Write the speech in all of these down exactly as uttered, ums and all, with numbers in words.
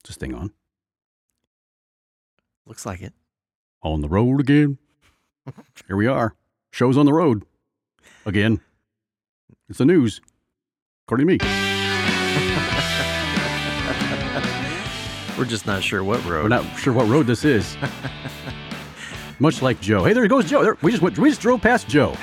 Is this thing on? Looks like it. On the road again. Here we are. Show's on the road. Again. It's the news. According to me. We're just not sure what road. We're not sure what road this is. Much like Joe. Hey, there goes Joe. There, we just went, we just drove past Joe.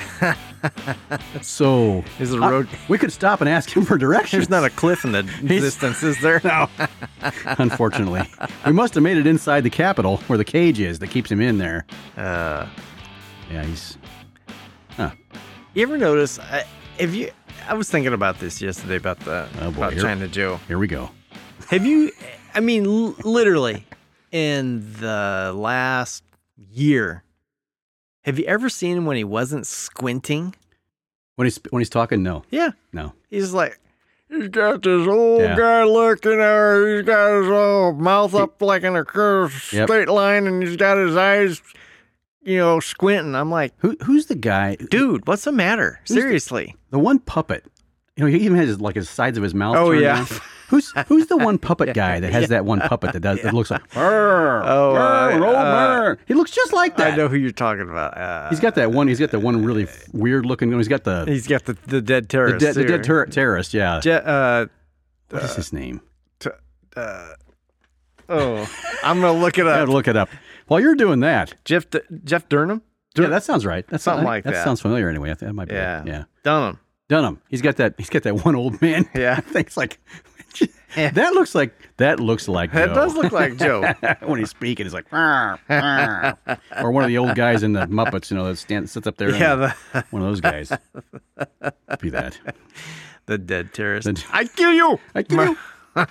So is the road? I, we could stop and ask him for directions. There's not a cliff in the distance, is there? No. Unfortunately, we must have made it inside the Capitol where the cage is that keeps him in there. Uh, yeah, he's. Huh. You ever notice? I, if you, I was thinking about this yesterday about the oh boy, about here, China Joe. Here we go. Have you? I mean, l- literally, in the last year, have you ever seen him when he wasn't squinting? When he's when he's talking, no. Yeah. No. He's like, he's got this old yeah. guy looking there. He's got his old mouth up like in a curved yep. straight line, and he's got his eyes, you know, squinting. I'm like, Who who's the guy? Dude, what's the matter? Seriously. The, the one puppet. You know, he even has his, like his sides of his mouth. Oh, turned yeah. down. Who's who's the one puppet guy that has yeah. that one puppet that does yeah. it looks like Arr, oh arr, uh, uh, he looks just like that. I know who you're talking about. Uh, he's got that one. He's got the one really weird looking. He's got the. He's got the, the dead terrorist. The, de- the dead ter- terrorist. Yeah. Je- uh, what uh, is his name? T- uh, oh, I'm gonna look it up. I have to look it up. While you're doing that, Jeff D- Jeff Durham. Yeah, that sounds right. That's something I, like that. That sounds familiar anyway. I think that might be. Yeah. It. Yeah. Dunham. Dunham. He's got that. He's got that one old man. Yeah. Things like. Yeah. That looks like that looks like Joe. That does look like Joe. When he's speaking, he's like, "Arr, arr." Or one of the old guys in the Muppets, you know, that stands sits up there. Yeah, the... one of those guys. Be that. The dead terrorist. The... I kill you. I kill you.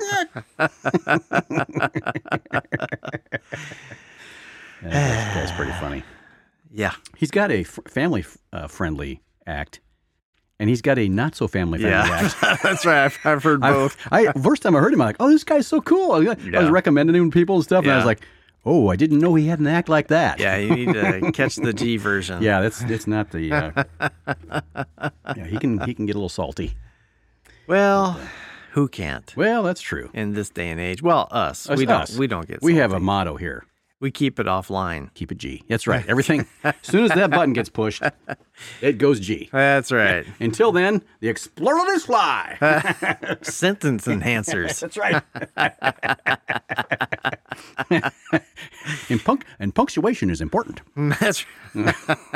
Yeah, that guy's pretty funny. Yeah, he's got a f- family uh, friendly act. And he's got a not so family friendly yeah. act. That's right. I've, I've heard both. I, I first time I heard him, I'm like, oh, this guy's so cool. I, yeah. I was recommending him to people and stuff, yeah. and I was like, oh, I didn't know he had an act like that. Yeah, you need to catch the G version. Yeah, that's it's not the. Uh, yeah, he can he can get a little salty. Well, who can't? Well, that's true. In this day and age, well, us, us we don't us. we don't get. We salty. have a motto here. We keep it offline. Keep it G. That's right. Everything, as soon as that button gets pushed, it goes G. That's right. Until then, the explorers fly. Sentence enhancers. That's right. and, punk- and punctuation is important. That's right.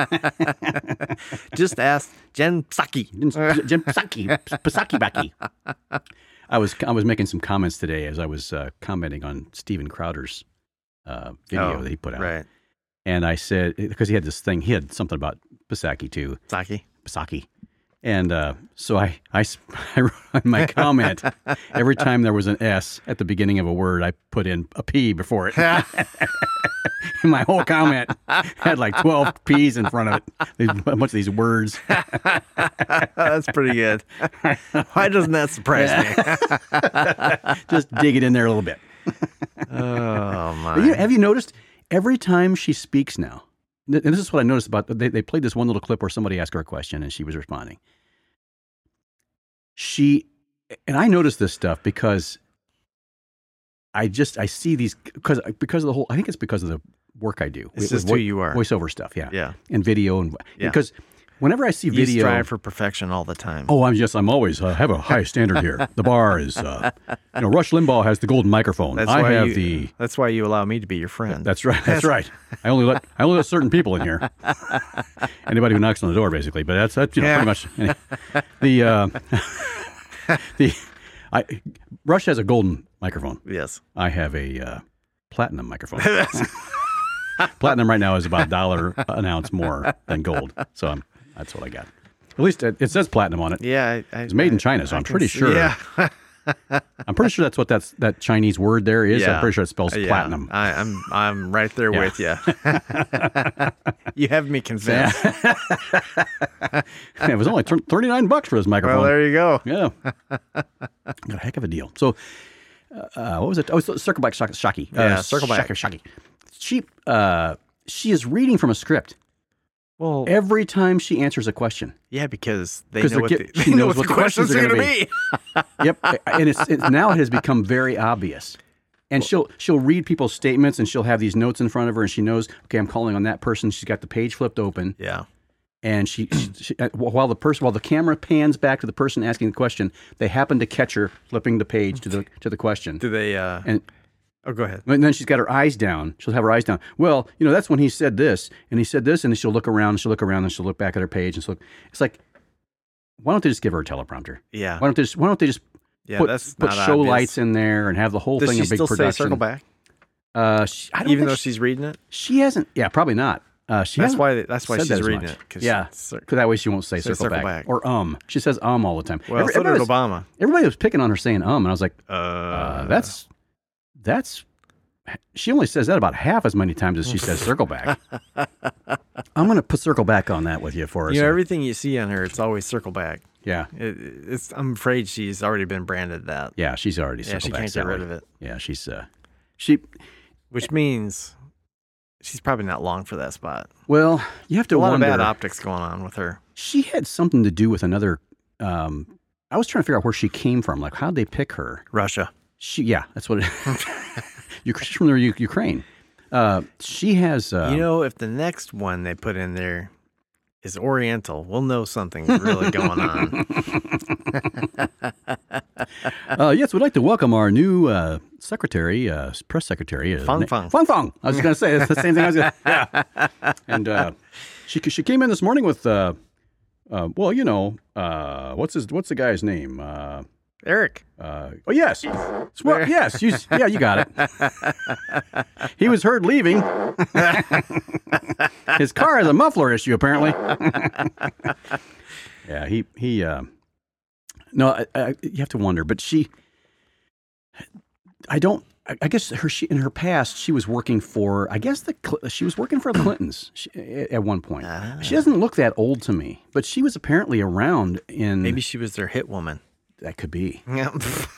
Just ask Jen Psaki. Jen Psaki. Psaki Baki. I was, I was making some comments today as I was uh, commenting on Steven Crowder's Uh, video oh, that he put out. Right. And I said, because he had this thing, he had something about Psaki too. Psaki. Psaki. And uh, so I, I, I wrote in my comment, every time there was an S at the beginning of a word, I put in a P before it. And my whole comment had like twelve P's in front of it. There's a bunch of these words. That's pretty good. Why doesn't that surprise me? Just dig it in there a little bit. Oh, my. You, have you noticed every time she speaks now, and this is what I noticed about, they, they played this one little clip where somebody asked her a question and she was responding. She, and I noticed this stuff because I just, I see these, because, because of the whole, I think it's because of the work I do. It's just who you are. Voiceover stuff, yeah. Yeah. And video, and yeah. because whenever I see video. You strive for perfection all the time. Oh, I'm just, I'm always, uh, have a high standard here. The bar is, uh, you know, Rush Limbaugh has the golden microphone. That's I why have you, the. That's why you allow me to be your friend. That's right. That's right. I only let, I only let certain people in here. Anybody who knocks on the door, basically. But that's, that's you know, yeah. pretty much. The, uh, the, I, Rush has a golden microphone. Yes. I have a uh, platinum microphone. Platinum right now is about a dollar an ounce more than gold. So I'm, that's what I got. At least it, it says platinum on it. Yeah. I, I, it's made I, in China, so I I'm pretty see, sure. Yeah. I'm pretty sure that's what that's, that Chinese word there is. Yeah. I'm pretty sure it spells yeah. platinum. I, I'm I'm right there Yeah. with you. You have me convinced. It was only thirty-nine bucks for this microphone. Well, there you go. Yeah. Got a heck of a deal. So, uh, what was it? Oh, it's Circleback Shaki. Uh, Yeah, Circleback. Shaki. She, uh, she is reading from a script. Well, Every time she answers a question. yeah, because they 'Cause know what, they're the, get- she they know knows what the what the questions questions are are going to gonna be. Yep. And it's, it's now it has become very obvious And she'll she'll read people's statements, and she'll have these notes in front of her, and she knows, okay, I'm calling on that person. She's got the page flipped open. Yeah. And she, she, she while the person while the camera pans back to the person asking the question, they happen to catch her flipping the page to the to the question. Do they? Uh, and oh, go ahead. And then she's got her eyes down. She'll have her eyes down. Well, you know, that's when he said this, and he said this, and then she'll look around, and she'll look around, and she'll look back at her page, and she'll look. It's like, why don't they just give her a teleprompter? Yeah. Why don't they just Why don't they just Yeah, put, that's put not show obvious. lights in there and have the whole Does thing she a big still production? say circle back? Uh, she, I don't Even think though she, she's reading it? she hasn't. Yeah, probably not. Uh, she That's hasn't why. That's why said she's that as reading much. it. 'Cause Yeah, cir- because that way she won't say, Say circle, circle back. back. or um. She says um all the time. Well, Every- so did everybody was- Obama. Everybody was picking on her saying um, and I was like, Uh, uh, that's that's. She only says that about half as many times as she says circle back. I'm going to put circle back on that with you for us. You know, everything you see on her, it's always circle back. yeah, It, it's. I'm afraid she's already been branded that. yeah. She's already Yeah, circle she back. can't get Sally. rid of it. Yeah, she's uh, she. Which means she's probably not long for that spot. Well, you have to A lot wonder. of bad optics going on with her. She had something to do with another. Um, I was trying to figure out where she came from. Like, how'd they pick her? Russia. She, yeah, that's what it. She's from the U- Ukraine. Uh, she has. Uh, You know, if the next one they put in there is Oriental, we'll know something's really going on. uh, yes, we'd like to welcome our new uh, secretary, uh, press secretary, uh, Fang Na- Fang. Fang Fang. I was going to say it's the same thing. I was gonna, yeah. And uh, she she came in this morning with. Uh, uh, well, you know, uh, what's his what's the guy's name? Uh, Eric. Uh, oh yes, well, yes, you, yeah, you got it. He was heard leaving. His car has a muffler issue, apparently. Yeah, he he. Uh, no, I, I, you have to wonder, but she. I don't. I, I guess her she in her past she was working for. I guess the Cl- she was working for the Clintons she, at one point. Ah. She doesn't look that old to me, but she was apparently around in. Maybe she was their hit woman. That could be. Yeah.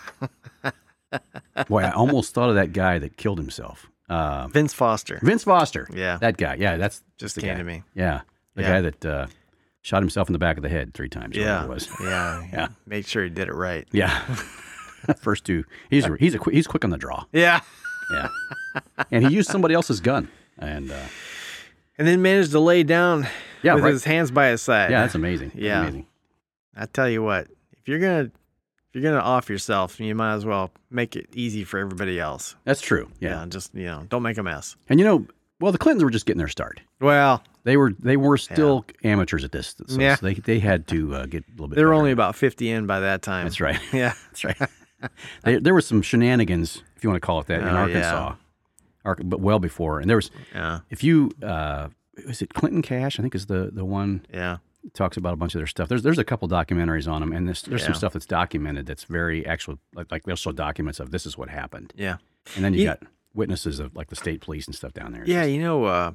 Boy, I almost thought of that guy that killed himself. Uh, Vince Foster. Vince Foster. Yeah. That guy. Yeah, that's Just the came guy. to me. Yeah. The Yeah. guy that uh, shot himself in the back of the head three times. or Yeah. whatever It was. Yeah. Yeah. Made sure he did it right. Yeah. First two. He's a, he's a, qui- he's quick on the draw. Yeah. Yeah. And he used somebody else's gun. And uh, And then managed to lay down Yeah, with right. his hands by his side. yeah, that's amazing. That's Yeah. amazing. I tell you what, if you're gonna if you're gonna off yourself, you might as well make it easy for everybody else. That's true. Yeah. Yeah, just you know, don't make a mess. And you know, well, the Clintons were just getting their start. Well, They were they were still amateurs at this. So Yeah. they they had to uh, get a little bit they were better. only about fifty in by that time. That's right. Yeah. That's right. There, there were some shenanigans, if you want to call it that, in Oh, Arkansas, Ar- but well before. And there was, Yeah. if you, uh, was it Clinton Cash? I think is the the one Yeah. that talks about a bunch of their stuff. There's there's a couple documentaries on them, and there's there's some Yeah. stuff that's documented that's very actual, like like they'll show documents of this is what happened, Yeah. and then you You- got witnesses of like the state police and stuff down there. It's Yeah, just- you know, uh,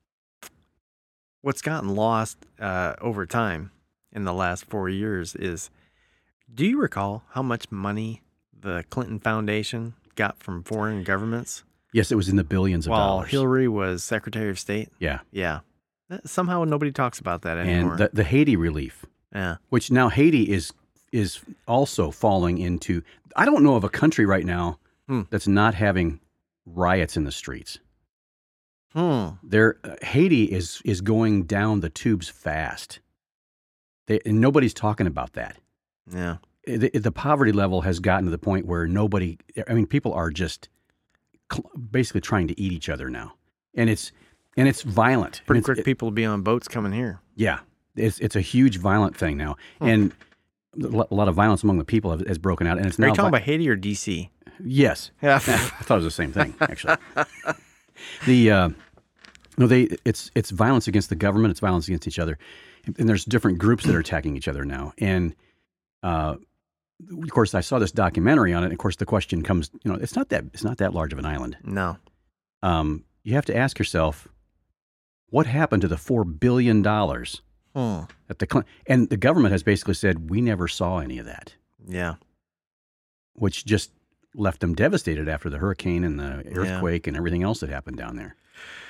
what's gotten lost uh, over time in the last four years is, do you recall how much money the Clinton Foundation got from foreign governments yes, it was in the billions of while dollars. Hillary was Secretary of State? yeah, Yeah. That- Somehow nobody talks about that anymore. and the the Haiti relief. yeah. Which now Haiti is is also falling into. I don't know of a country right now Hmm. that's not having riots in the streets. Hmm. There, uh, Haiti is is going down the tubes fast. They, and nobody's talking about that. Yeah. The, the poverty level has gotten to the point where nobody. I mean, people are just cl- basically trying to eat each other now, and it's and it's violent. Pretty And it's- quick people will be on boats coming here. Yeah, it's it's a huge violent thing now, Hmm. and a lo- a lot of violence among the people have, has broken out, and it's Are now you talking vi- about Haiti or D C? yes. Yeah. I thought it was the same thing actually. the uh, no, they it's it's violence against the government, it's violence against each other, and, and there's different groups that are attacking each other now, and uh, of course I saw this documentary on it. And of course, the question comes, you know, it's not that it's not that large of an island. No. Um, you have to ask yourself, what happened to the four billion dollars? Hmm. That the Clin- and the government has basically said we never saw any of that, Yeah. which just left them devastated after the hurricane and the Yeah. earthquake and everything else that happened down there.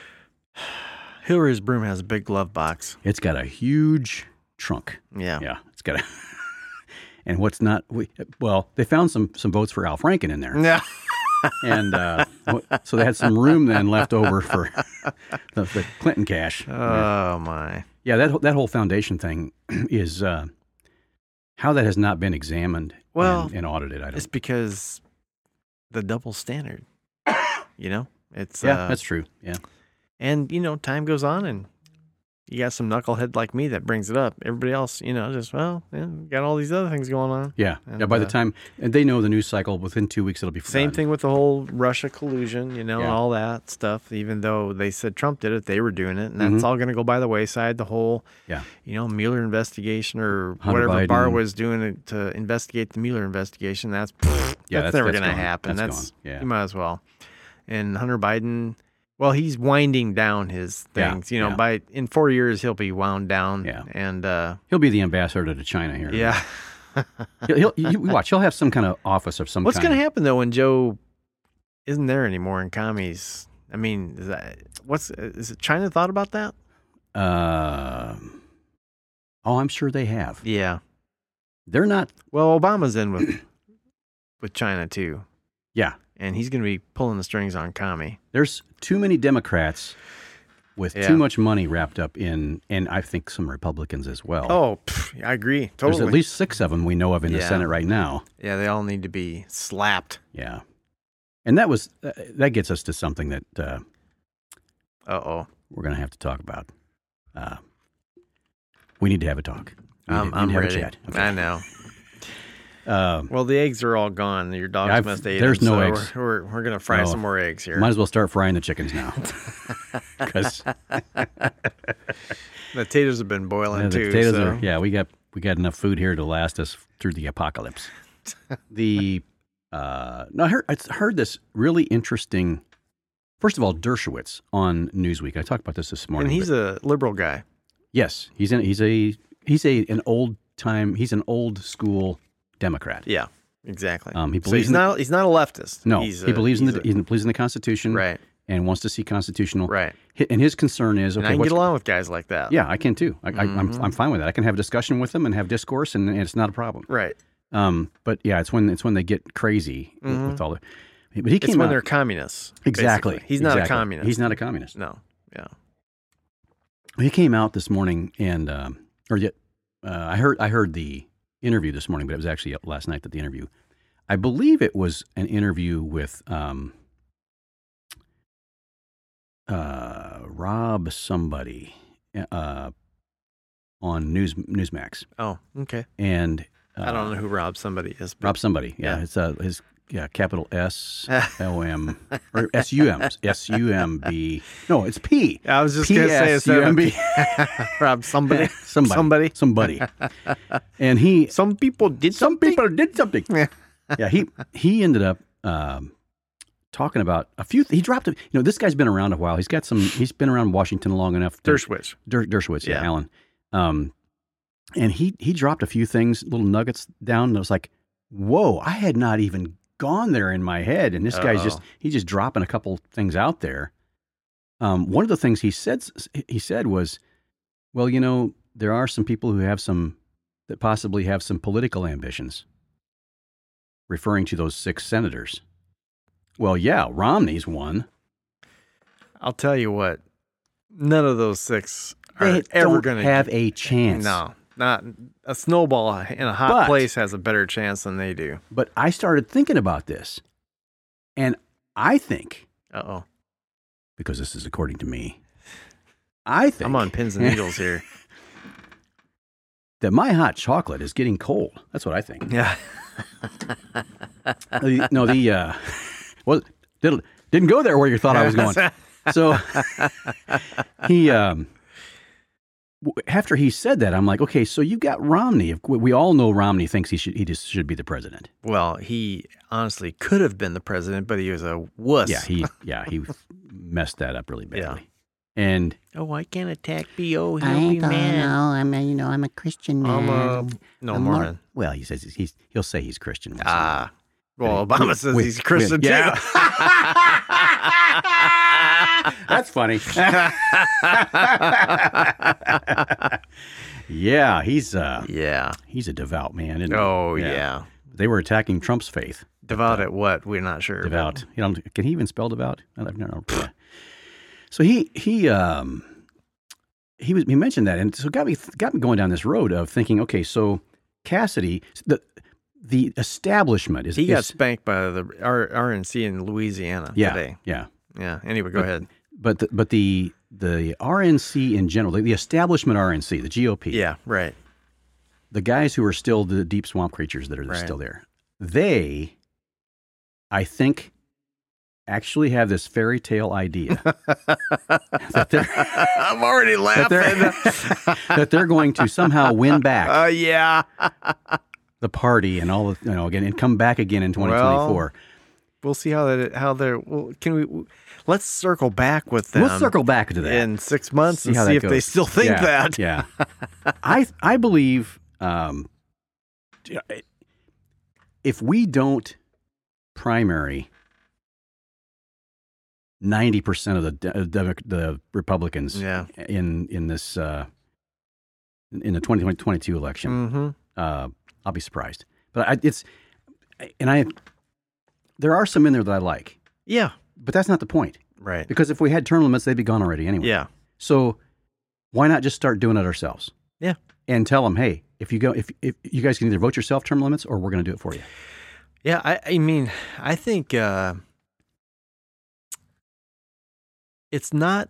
Hillary's broom has a big glove box. It's got a huge trunk. Yeah. Yeah, it's got a. And what's not we, well, they found some some votes for Al Franken in there. Yeah. and uh, so they had some room then left over for the, the Clinton cash. Oh my! Yeah, that that whole foundation thing is uh, how that has not been examined Well, and, and audited. I don't. It's because the double standard. You know, it's Yeah, uh, that's true. Yeah, and you know, time goes on, and you got some knucklehead like me that brings it up. Everybody else, you know, just well, yeah, got all these other things going on. yeah, And, yeah. By the uh, time and they know the news cycle, within two weeks it'll be forgotten. Same thing with the whole Russia collusion, you know, Yeah. and all that stuff. Even though they said Trump did it, they were doing it, and that's Mhm. all going to go by the wayside. The whole, Yeah. you know, Mueller investigation or Hunter whatever Barr Biden. was doing it to investigate the Mueller investigation. That's Yeah, that's, that's- never that's going to gone. happen. That's That's, gone. Yeah. you might as well. And Hunter Biden, well, he's winding down his Yeah, things. You know, yeah. by in four years he'll be wound down. Yeah. and uh, He'll be the ambassador to China here. yeah. He'll, he'll you watch. He'll have some kind of office of some What's kind. going to happen though when Joe isn't there anymore in commies? I mean, is that what's is it China thought about that? Uh, oh, I'm sure they have. Yeah. They're not. Well, Obama's in with with China too, Yeah, and he's going to be pulling the strings on commie. there's too many Democrats with Yeah. too much money wrapped up in, and I think some Republicans as well. Oh, pff, I agree There's totally. at least six of them we know of in the Yeah. Senate right now. Yeah, they all need to be slapped. Yeah, and that was uh, that gets us to something that uh, Uh oh. we're going to have to talk about. Uh, we need to have a talk. We need I'm, to- we I'm need to have ready. a chat. Okay. I know. Um, Well, the eggs are all gone. Your dogs Yeah, I've- must eat there's them, no so eggs. We're, we're, we're going to fry No. some more eggs here. might as well start frying the chickens now, because The potatoes have been boiling Yeah, the too. potatoes so. are. Yeah, we got we got enough food here to last us through the apocalypse. the uh, no, I heard I heard this really interesting. First of all, Dershowitz on Newsweek. I talked about this this morning. And he's but- a liberal guy. yes, he's in, he's a he's a an old time. He's an old school Democrat. Yeah, exactly. Um, he so believes he's in the- not he's not a leftist. No, he's he a- believes in he's the a- he believes in the Constitution, right, and wants to see constitutional. right. Hi- And his concern is And okay. I can what's- get along with guys like that. Yeah, I can too. I, I, I'm Mhm. I'm fine with that. I can have a discussion with them and have discourse, and, and it's not a problem. Right. Um, but yeah, it's when it's when they get crazy with- Mhm. with all the. But he It's came when out they're communists. exactly. basically. He's not a exactly. communist. He's not a communist. No. Yeah. He came out this morning and, um, or yet, uh, I heard I heard the interview this morning, but it was actually last night that the interview. I believe it was an interview with um, uh, Rob somebody uh, on News Newsmax, Oh, okay. and uh, I don't know who Rob somebody is. But Rob somebody. Yeah, Yeah. it's uh, his yeah capital S O M or S U M S U M B. No, it's P. I was just P going to say S it's U M B. Rob somebody. Somebody. Somebody. Somebody. And he Some people did some something. people did something. Yeah. Yeah, he he ended up um, talking about a few. He dropped. A, you know, this guy's been around a while. He's got some. He's been around Washington long enough. To, Dershowitz. Der, Dershowitz, yeah, Yeah. Alan. Um, and he he dropped a few things, little nuggets down. And I was like, whoa! I had not even gone there in my head, and this guy's just Uh-oh. he's just dropping a couple things out there. Um, one of the things he said he said was, well, you know, there are some people who have some that possibly have some political ambitions, referring to those six senators. Well, yeah, Romney's one. I'll tell you what. None of those six are They ever don't going to have a chance. No, not a snowball in a hot But- place has a better chance than they do. But I started thinking about this, and I think, Uh oh. because this is according to me, I think I'm on pins and needles here. that my hot chocolate is getting cold. That's what I think. Yeah. The- no, the uh, well, didn't didn't go there where you thought I was going. So he, um, w- after he said that, I'm like, okay, so you got Romney. We all know Romney thinks he should he just should be the president. Well, he honestly could have been the president, but he was a wuss. Yeah, he yeah he messed that up really badly. Yeah. And Oh, I can't attack B O. He'll I be don't mad. know. I'm a, you know, I'm a Christian man. I'm a no I'm more- Mormon. well, he says he's he'll say he's Christian. once in a Ah. while. Well, Obama says Wait, he's Christian wait, yeah. too. That's funny. Yeah, he's uh Yeah. he's a devout man. Isn't he? Oh, yeah. They were attacking Trump's faith. Devout at what? We're not sure. Devout. You know, can he even spell devout? I don't know. Yeah. So he he um he was he mentioned that, and so got me got me going down this road of thinking, okay, so Cassidy, the the establishment is He got is, spanked by the R- RNC in Louisiana yeah, today. yeah. Yeah. Anyway, go But- ahead. But the, but the the R N C in general, the, the establishment R N C, the G O P, Yeah. Right. the guys who are still the deep swamp creatures that are Right. still there, they, I think, actually have this fairy tale idea that they're I'm already that laughing. they're, that they're going to somehow win back Uh, yeah. the party and all the, you know, again, and come back again in twenty twenty-four. We'll see how that how they're. Well, can we? Let's circle back with them. We'll circle back to that in six months See and how see that if they goes. still think Yeah, that. Yeah. I I believe um, if we don't primary ninety percent of the de- de- the Republicans Yeah. in in this uh, in the twenty twenty-two election, Mm-hmm. uh, I'll be surprised. But I, it's and I there are some in there that I like, Yeah. but that's not the point. Right. Because if we had term limits, they'd be gone already anyway. Yeah. So why not just start doing it ourselves? Yeah. And tell them, hey, if you go, if if you guys can either vote yourself term limits, or we're going to do it for you. Yeah. I. I mean, I think uh, it's not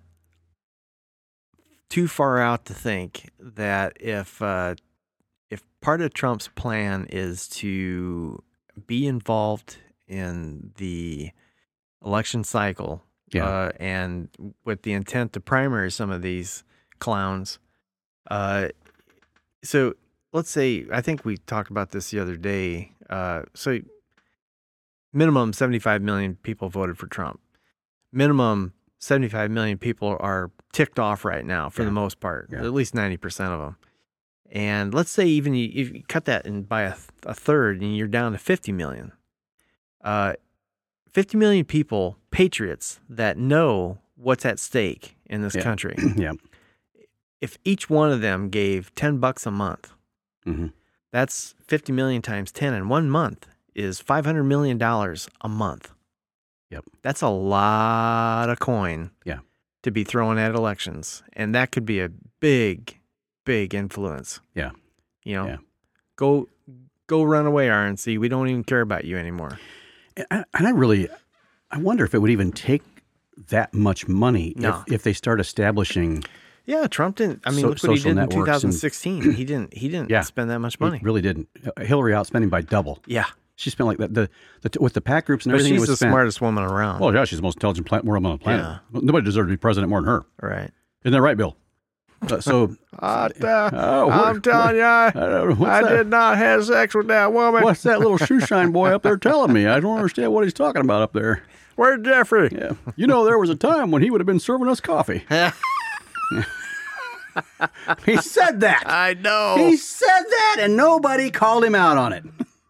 too far out to think that if uh, if part of Trump's plan is to be involved in the election cycle, Yeah. uh, and with the intent to primary some of these clowns, uh, so let's say, I think we talked about this the other day. Uh, so minimum seventy-five million people voted for Trump. Minimum seventy-five million people are ticked off right now for Yeah. the most part, Yeah. at least ninety percent of them. And let's say even you, if you cut that in by a, a third and you're down to fifty million. Uh, fifty million people, patriots that know what's at stake in this Yeah. country. Yeah. If each one of them gave ten bucks a month, hmm that's fifty million times ten, and one month is five hundred million dollars a month. Yep. That's a lot of coin. Yeah. To be thrown at elections, and that could be a big, big influence. Yeah. You know, Yeah. go, go run away, R N C. We don't even care about you anymore. And and I really, I wonder if it would even take that much money No. if, if they start establishing. Yeah, Trump didn't. I mean, So- look what he social did in networks and- twenty sixteen. He didn't. He didn't Yeah. spend that much He money. really didn't. Hillary outspending by double. Yeah, She spent like that. The, the with the PAC groups and but everything. it she's was the spent. smartest woman around. Well, yeah, she's the most intelligent plant, woman on the planet. Yeah. Well, nobody deserves to be president more than her. Right. Isn't that right, Bill? Uh, so Uh, Oh, what- I'm telling you, I, I don't know, what's I that? did not have sex with that woman. What's that little shoeshine boy up there telling me? I don't understand what he's talking about up there. Where's Jeffrey? Yeah. You know, there was a time when he would have been serving us coffee. He said that. I know. He said that, and nobody called him out on it.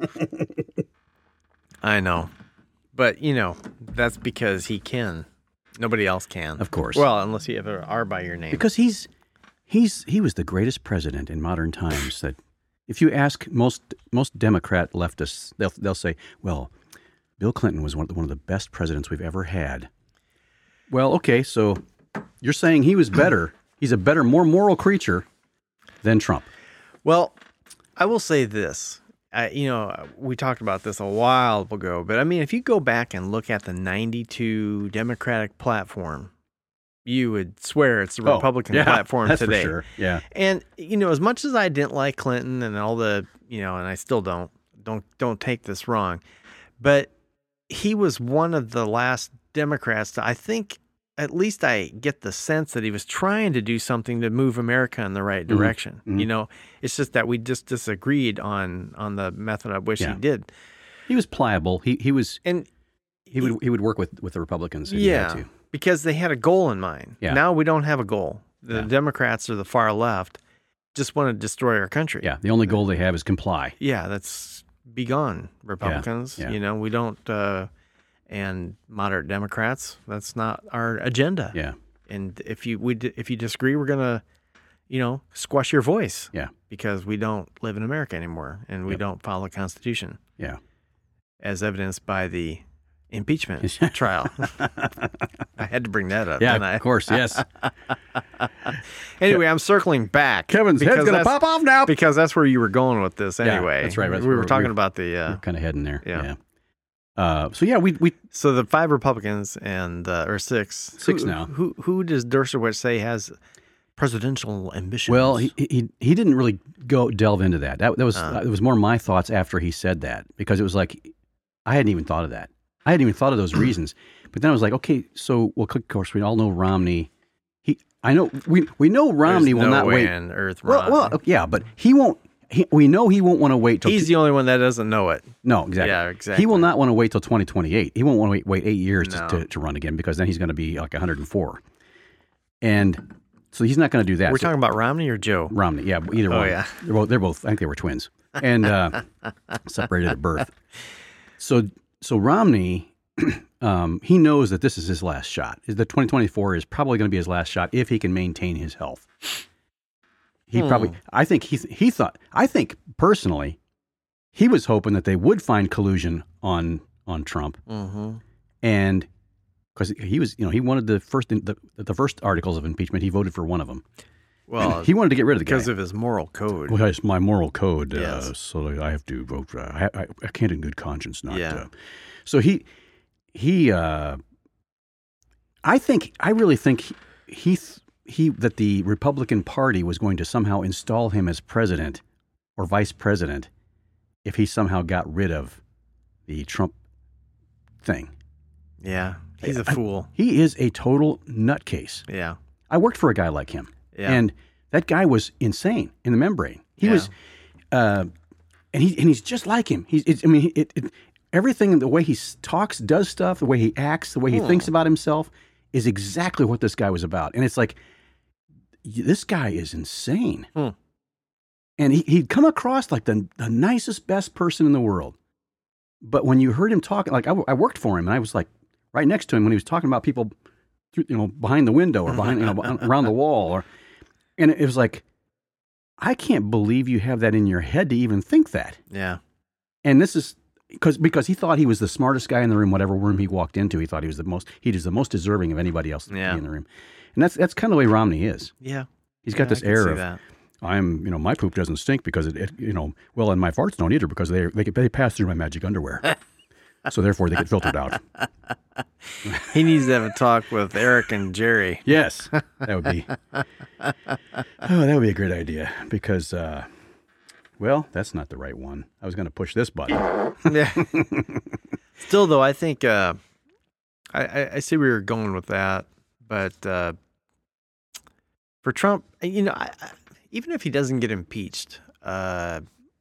I know. But, you know, that's because he can. Nobody else can. Of course. Well, unless you have an R by your name. Because he's he's he was the greatest president in modern times. That if you ask most most Democrat leftists, they'll they'll say, "Well, Bill Clinton was one of the, one of the best presidents we've ever had." Well, okay, so you're saying he was better. He's a better, more moral creature than Trump. Well, I will say this. I, you know, we talked about this a while ago, but I mean, if you go back and look at the ninety-two Democratic platform, you would swear it's the Republican Oh, yeah, platform that's today. for sure. Yeah, And, you know, as much as I didn't like Clinton and all the, you know, and I still don't, don't, don't take this wrong, but he was one of the last Democrats to, I think, at least I get the sense that he was trying to do something to move America in the right Mhm. direction. Mhm. You know, it's just that we just disagreed on, on the method of which Yeah. he did. he was pliable. He he was And he would he would work with, with the Republicans. If he had yeah, to. because they had a goal in mind. Yeah. Now we don't have a goal. The Yeah. Democrats or the far left just want to destroy our country. Yeah. The only goal they have is comply. Yeah, that's be gone, Republicans. yeah. You know, we don't, uh, and moderate Democrats. That's not our agenda. Yeah, And if you we d- if you disagree, we're gonna, you know, squash your voice yeah, because we don't live in America anymore and we Yep. don't follow the Constitution. yeah. as evidenced by the impeachment trial. I had to bring that up. Yeah, didn't I? of course, yes. Anyway, I'm circling back. Kevin's head's because going to that's- pop off now. Because that's where you were going with this Yeah, anyway. that's right. That's we where were we- talking about the... Uh, We're kind of heading there. Yeah. Yeah. Uh, so, yeah, we, we so the five Republicans and... Uh, or six. Six who, now. Who, who does Dershowitz say has presidential ambitions? well, he, he he didn't really go delve into that. That, that was Uh. it was more my thoughts after he said that, because it was like, I hadn't even thought of that. I hadn't even thought of those reasons. But then I was like, okay, so, well, of course, we all know Romney. He, I know, we, we know Romney There's will no not way wait. in Earth Well, Romney. well, yeah, but he won't. He, we know he won't want to wait till. He's the only one that doesn't know it. no, exactly. Yeah, exactly. He will not want to wait till twenty twenty-eight. He won't want to wait, wait eight years No. to, to, to run again, because then he's going to be like one hundred four. And so he's not going to do that. We're So- talking about Romney or Joe? Romney, yeah, either Oh, one. yeah. They're both, they're both. I think they were twins, and uh, separated at birth. So, so Romney, um, he knows that this is his last shot. The twenty twenty-four is probably going to be his last shot if he can maintain his health. He Hmm. probably, I think he he thought, I think personally, he was hoping that they would find collusion on on Trump, Mm-hmm. and because he was, you know, he wanted the first the the first articles of impeachment. He voted for one of them. Well, He wanted to get rid of the guy. because of his moral code. Well, it's my moral code, uh, Yes. so I have to vote. Uh, I, I, I can't, in good conscience, not. Yeah. Uh, so he, he, uh, I think, I really think he, he, th- he, that the Republican Party was going to somehow install him as president or vice president if he somehow got rid of the Trump thing. Yeah, he's a I- fool. He is a total nutcase. Yeah, I worked for a guy like him. yeah. And that guy was insane in the membrane. He Yeah. was, uh, and he and he's just like him. He's, it's, I mean, it, it, everything, the way he s- talks, does stuff, the way he acts, the way he Hmm. thinks about himself, is exactly what this guy was about. And it's like, y- this guy is insane. Hmm. And he, he'd come across like the the nicest, best person in the world. But when you heard him talking, like I, w- I worked for him, and I was like right next to him when he was talking about people, through, you know, behind the window or behind, you know, around the wall, or. And it was like, I can't believe you have that in your head to even think that. yeah. And this is because because he thought he was the smartest guy in the room, whatever room he walked into. He thought he was the most he was the most deserving of anybody else to Yeah. be in the room. And that's that's kind of the way Romney is. Yeah. He's got Yeah, this I can air see of that. I'm you know my poop doesn't stink because it, it you know well and my farts don't either because they they they pass through my magic underwear. So therefore they get filtered out. He needs to have a talk with Eric and Jerry. Yes, that would be. Oh, that would be a great idea because, uh, well, that's not the right one. I was going to push this button. Yeah. Still, though, I think uh, I, I, I see where you're going with that, but uh, for Trump, you know, I, I, even if he doesn't get impeached, uh,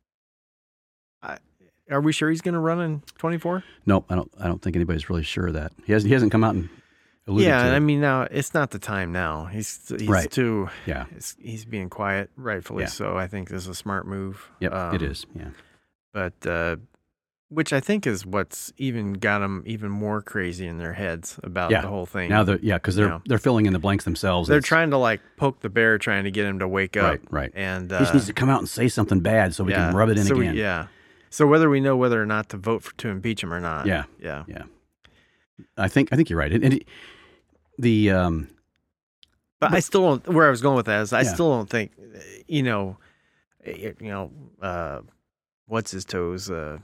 I, are we sure he's going to run in twenty-four? Nope, I don't. I don't think anybody's really sure of that. He hasn't. He hasn't come out and alluded Yeah, to. I it. mean, now it's not the time. Now he's he's Right. too. Yeah. He's, he's being quiet, rightfully Yeah. so. I think this is a smart move. Yep, Um, it is. Yeah. but uh, which I think is what's even got them even more crazy in their heads about Yeah. the whole thing. Now they're yeah because they're Yeah. they're filling in the blanks themselves. they're It's- trying to like poke the bear, trying to get him to wake up. Right. Right. And uh, he just needs to come out and say something bad so we yeah. can rub it in so again. We, yeah. So whether we know whether or not to vote for, to impeach him or not. Yeah. Yeah. Yeah. I think I think you're right. And, and it, the um, But, I still don't. Where I was going with that is, I Yeah. still don't think, you know, eh, you know, uh, what's his toes, uh,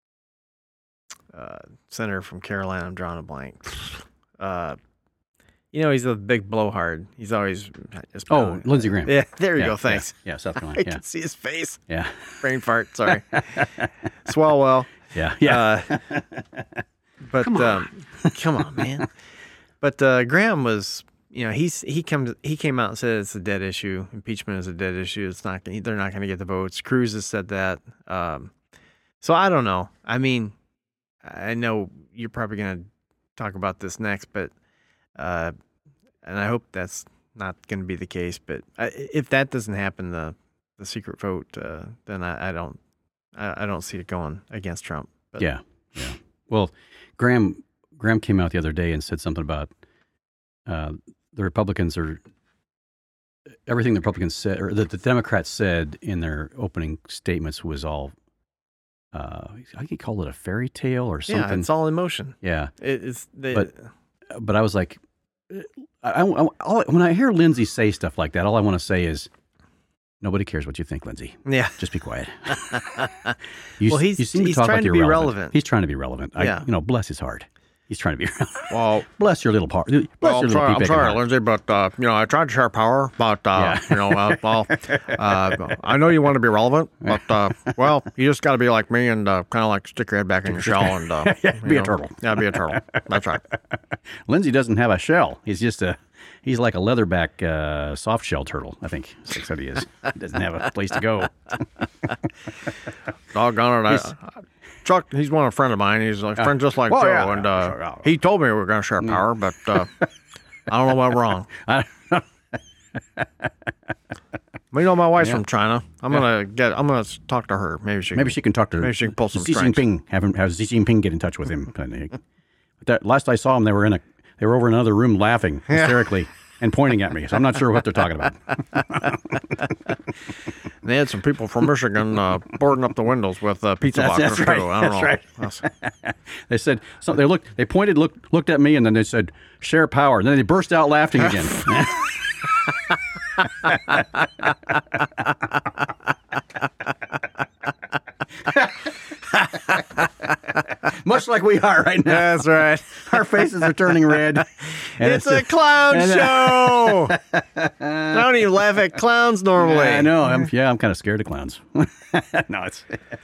uh, senator from Carolina. I'm drawing a blank. Uh, you know, he's a big blowhard. He's always just oh Lindsey Graham. yeah. There you Yeah, go. Thanks. Yeah, yeah South I Carolina. Yeah. can see his face. Yeah. Brain fart. Sorry. Swalwell. Yeah. Yeah. Uh, but Come on. um, come on, man. But uh, Graham was, you know, he's he comes he came out and said it's a dead issue. Impeachment is a dead issue. It's not they're not going to get the votes. Cruz has said that. Um, so I don't know. I mean, I know you're probably going to talk about this next, but uh, and I hope that's not going to be the case. But I, if that doesn't happen, the the secret vote, uh, then I, I don't I, I don't see it going against Trump. But, Yeah, yeah. Well, Graham Graham came out the other day and said something about uh, the Republicans are everything the Republicans said or that the Democrats said in their opening statements was all uh, I think he called it a fairy tale or something. Yeah, it's all emotion. Yeah. It, it's they, But but I was like, I, I, all, when I hear Lindsay say stuff like that, all I want to say is, nobody cares what you think, Lindsay. yeah. Just be quiet. you, Well, he's- you seem to he's talk trying about the to be irrelevant. relevant. He's trying to be relevant. I, Yeah. you know, bless his heart. He's trying to be relevant. Well, Bless your little part. Bless well, your I'm little sorry, I'm pea-picking sorry, heart. Lindsay, but uh, you know, I tried to share power, but uh, Yeah. you know, uh, well, uh, I know you want to be relevant, but uh, well, you just got to be like me and uh, kind of like stick your head back in your shell and uh, Be you a turtle. Yeah, be a turtle. That's right. Lindsay doesn't have a shell. He's just a, he's like a leatherback uh, soft shell turtle, I think. That's what he is. He doesn't have a place to go. Doggone it. I, I, Chuck, he's one of a friend of mine. He's a friend just like well, Joe, yeah, and yeah, uh, sure, yeah. he told me we were going to share power, but uh, I don't know what wrong. I- But you know, my wife's from China. I'm gonna get. I'm gonna talk to her. Maybe she. Maybe she can talk to Maybe she can pull some Xi strings. Jinping. Have him have Xi Jinping get in touch with him. And, uh, that last I saw them, they were in a they were over in another room laughing hysterically and pointing at me. So I'm not sure what they're talking about. They had some people from Michigan uh, boarding up the windows with uh, pizza That's- boxes that's right. too. I don't That's know. right. That's- They said so. They looked. They pointed, looked, looked at me, and then they said, "Share power." And then they burst out laughing again. Much like we are right now. That's right. Our faces are turning red. And It's a clown and, uh, show. I don't even laugh at clowns normally. I know. I'm, yeah, I'm kind of scared of clowns. no, it's.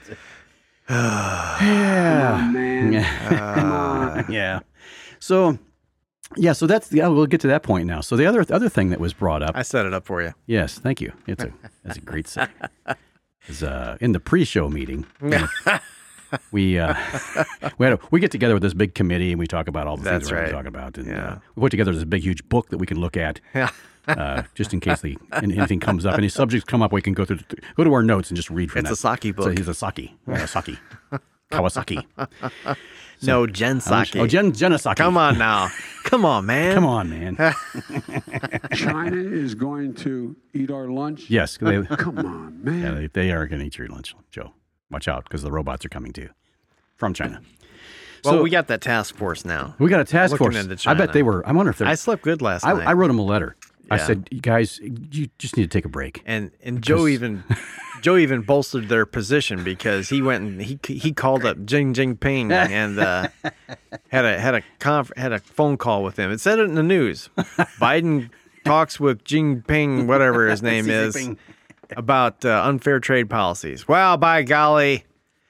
yeah. Man, Yeah. yeah. So, yeah. So that's the. We'll get to that point now. So the other other thing that was brought up. I set it up for you. Yes, thank you. It's a that's a great set. Is uh, in the pre-show meeting. We uh, we had a, we get together with this big committee and we talk about all the That's things we're going right. to talk about. And Yeah. uh, we put together this big huge book that we can look at. Yeah. Uh, just in case the anything comes up, any subjects come up, we can go through go to our notes and just read from It's that. a sake book. So he's a sake, yeah, sake, Kawasaki. No, Jen Saki. Oh, Jen Genesaki. Come on now. Come on, man. come on, man. China is going to eat our lunch. Yes, they, Come on, man. yeah, they, they are going to eat your lunch, Joe. Watch out, because the robots are coming too from China. Well, So- we got that task force now. We got a task Looking force. into I bet China. they were. I wonder if they're. I slept good last I, night. I wrote them a letter. I Yeah. said, "You guys, you just need to take a break." and and Joe even Joe even bolstered their position because he went and he he called up Jing Jinping and uh, had a had a conf, had a phone call with him. It said it in the news. Biden talks with Jinping, whatever his name Xi is, Jinping. about uh, unfair trade policies. Well, by golly.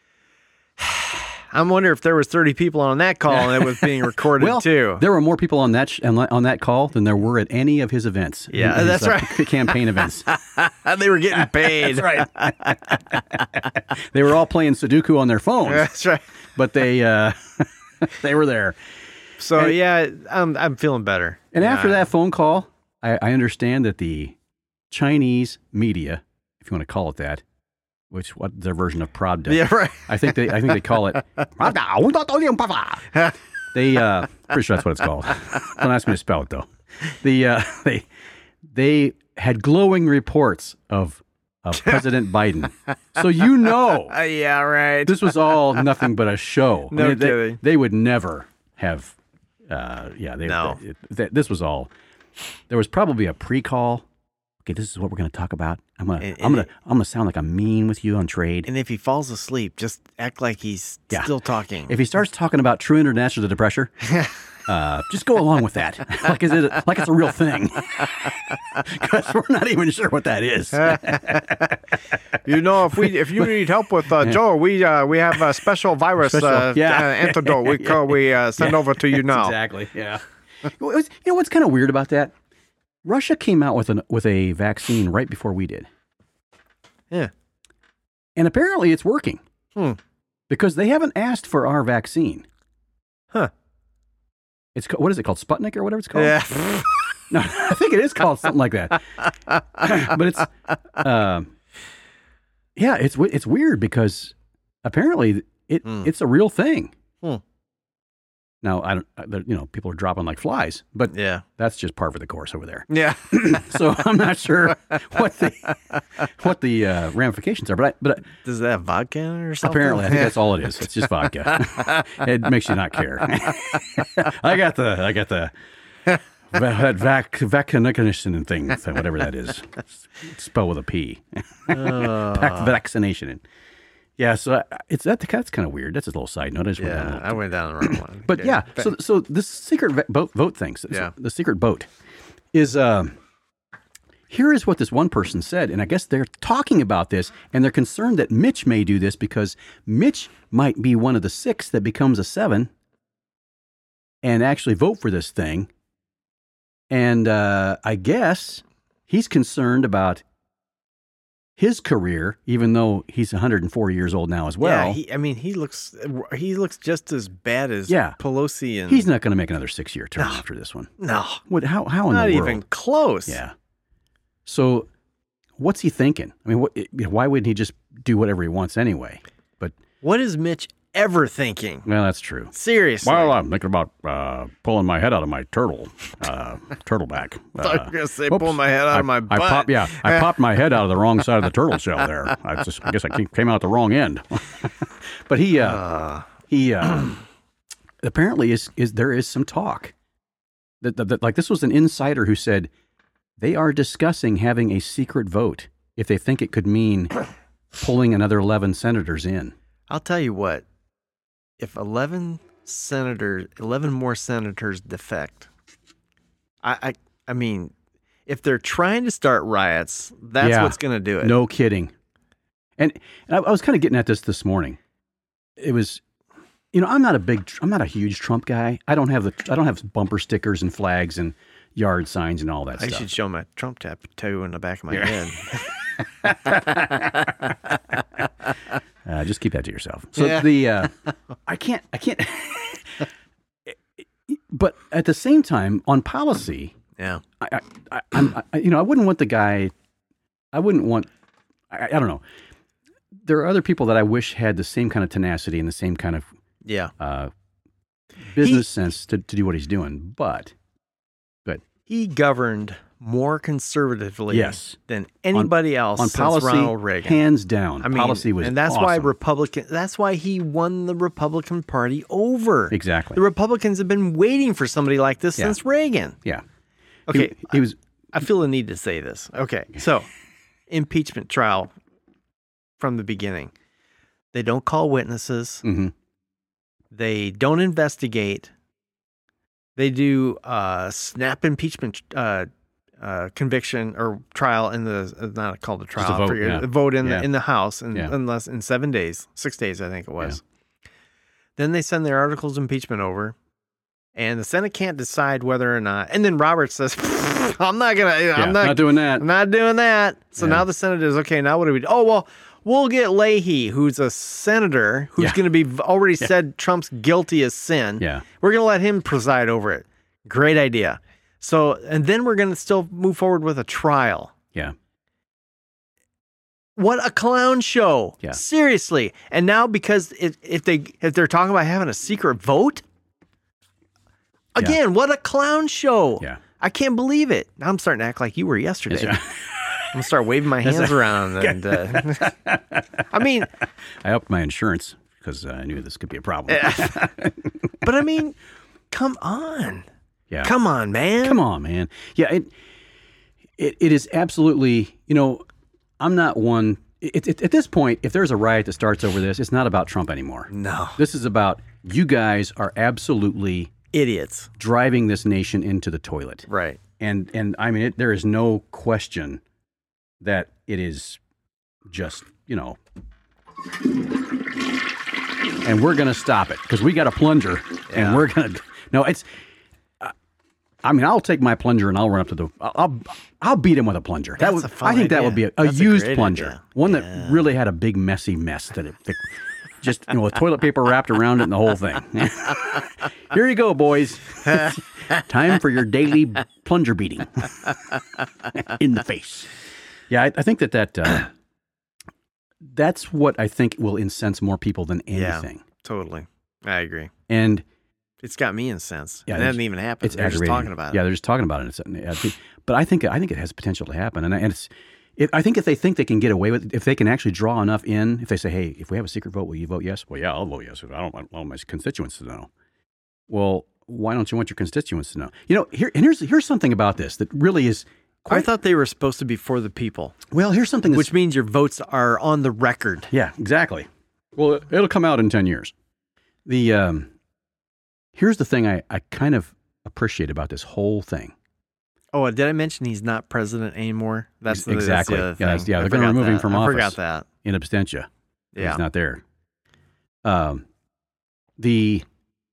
I wonder if there was thirty people on that call and it was being recorded Well, too. there were more people on that sh- on that- on that call than there were at any of his events. Yeah, His, that's uh, right. c- Campaign events. They were getting paid. right. They were all playing Sudoku on their phones, That's right. but they uh, they were there. So And- yeah, I'm I'm feeling better. And Yeah. after that phone call, I, I understand that the Chinese media, if you want to call it that, which what their version of Pravda. Yeah, right. I think they I think they call it they uh pretty sure that's what it's called. Don't ask me to spell it though. The uh they they had glowing reports of of President Biden. So you know Uh, yeah, right. this was all nothing but a show. No they, kidding. They would never have uh yeah, they, No. they- they- this was all there was probably a pre-call. Okay, this is what we're going to talk about. I'm going to And- I'm and going to I'm going to sound like I'm mean with you on trade. And if he falls asleep, just act like he's Yeah. still talking. If he starts talking about true international depression, uh, just go along with that, like it's a, like it's a real thing, because we're not even sure what that is. you know, if we if you need help with uh, Joe, we uh, we have a special virus Special- uh, yeah. uh, antidote. We call, we uh, send over to you now. Exactly. Yeah. It was- you know what's kind of weird about that? Russia came out with an with a vaccine right before we did, Yeah. and apparently it's working. Hmm. Because they haven't asked for our vaccine. Huh. It's ca- what is it called? Sputnik or whatever it's called. Yeah. No, I think it is called something like that. But it's, um, yeah, it's w- it's weird because apparently it Hmm. it's a real thing. Hmm. Now, I don't, I- you know, people are dropping like flies, but Yeah. that's just par for the course over there. Yeah. So I'm not sure what the what the uh, ramifications are, but I, but Does that have vodka in it or something? apparently I think that's all it is. It's just vodka. It makes you not care. I got the I got the that vac vaccination thing, whatever that is. It's spelled with a P. Vac- vaccination. Yeah, so I- it's that that's kind of weird. That's a little side note. I just went down a Yeah, little I went down the wrong one. But yeah, so so this secret ve- vote vote thing, so Yeah. the secret vote is um, here is what this one person said, and I guess they're talking about this, and they're concerned that Mitch may do this because Mitch might be one of the six that becomes a seven, and actually vote for this thing, and uh, I guess he's concerned about his career, even though he's one hundred four years old now as well. yeah, he, I mean, he looks he looks just as bad as Yeah. Pelosi, and He's not going to make another six-year term after this one. no, What? How? How in not the world? even close. Yeah. So, what's he thinking? I mean, what, why wouldn't he just do whatever he wants anyway? But What is Mitch ever thinking? well, that's true. Seriously. Well, I'm thinking about uh, pulling my head out of my turtle, uh, turtle back. I thought you Uh, were gonna say whoops. pull my head out I, of my I butt. popped, yeah, I popped my head out of the wrong side of the turtle shell there. I just, I guess I came- came out the wrong end. But he, uh, Uh, he uh, apparently is is there is some talk that, that, that like this was an insider who said they are discussing having a secret vote if they think it could mean pulling another eleven senators in. I'll tell you what. If eleven senators, eleven more senators defect, I, I, I mean, if they're trying to start riots, that's Yeah. what's going to do it. No kidding. And, and I, I was kind of getting at this this morning. It was, you know, I'm not a big, I'm not a huge Trump guy. I don't have the, I don't have bumper stickers and flags and yard signs and all that I stuff. should show my Trump tattoo in the back of my Yeah. head. Uh, just keep that to yourself. So Yeah. the uh, I can't I can't. But at the same time, on policy, Yeah. I, I, I, I'm, I you know I wouldn't want the guy. I wouldn't want. I, I don't know. There are other people that I wish had the same kind of tenacity and the same kind of Yeah. uh, business sense to, to do what he's doing. But He governed more conservatively Yes. than anybody else on since policy, Ronald Reagan. hands down, I mean, policy was and that's why awesome. Republican. That's why he won the Republican Party over. Exactly. The Republicans have been waiting for somebody like this Yeah. since Reagan. Yeah. Okay, He, he was. I feel the need to say this. Okay, so impeachment trial from the beginning. They don't call witnesses. Mhm. They don't investigate. They do uh, snap impeachment uh, uh, conviction or trial in the uh, not called a trial. a vote, I forget, yeah. a vote in Yeah. the in the House in Yeah. unless in seven days, six days I think it was. Then they send their articles of impeachment over, and the Senate can't decide whether or not. And then Roberts says, "I'm not gonna. Yeah, I'm not, not doing that. I'm not doing that." So Yeah. now the Senate is okay. Now what do we do? Oh well. We'll get Leahy, who's a senator, who's Yeah. going to be already said Trump's guilty as sin. Yeah. We're going to let him preside over it. Great idea. So, and then we're going to still move forward with a trial. Yeah. What a clown show. Yeah. Seriously. And now because if, if they if they're talking about having a secret vote, again, what a clown show. Yeah. I can't believe it. Now I'm starting to act like you were yesterday. Yes, I'm going to start waving my hands around. And uh, I mean, I upped my insurance because uh, I knew this could be a problem. but I mean, come on. Yeah. Come on, man. Come on, man. Yeah, it it, it is absolutely, you know, I'm not one. It, it, at this point, if there's a riot that starts over this, it's not about Trump anymore. No. This is about you guys are absolutely Idiots. driving this nation into the toilet. Right. And, and I mean, it, there is no question that it is just, you know, and we're going to stop it because we got a plunger Yeah. and we're going to, no, it's, I mean, I'll take my plunger and I'll run up to the. I'll I'll beat him with a plunger. That That's would, a fun I think that idea. would be a, a That's a used great plunger, idea. one Yeah. that really had a big messy mess that it, that just you know with toilet paper wrapped around it and the whole thing. Here you go, boys. Time for your daily plunger beating in the face. Yeah, I, I think that that uh, that's what I think will incense more people than Yeah. anything. Totally. I agree. And It's got me incensed. Yeah, Yeah, it hasn't even happened. It's They're just aggravating. talking about Yeah, it. they're just talking about it. It's, I think, but I think I think it has potential to happen, and, and it's. If, I think if they think they can get away with it, if they can actually draw enough in, if they say, "Hey, if we have a secret vote, will you vote yes?" Well, yeah, I'll vote yes. I don't want all my constituents to know. Well, why don't you want your constituents to know? You know, here and here's here's something about this that really is. Quite, I thought they were supposed to be for the people, well, here's something that's, which means your votes are on the record. yeah, exactly. Well, it'll come out in ten years. The um, here's the thing I, I kind of appreciate about this whole thing. Oh, did I mention he's not president anymore? That's the, Exactly. That's the Yeah, other that's- thing. yeah, I they're gonna forgot remove him that. from I office. forgot that. In absentia. Yeah. He's not there. Um, the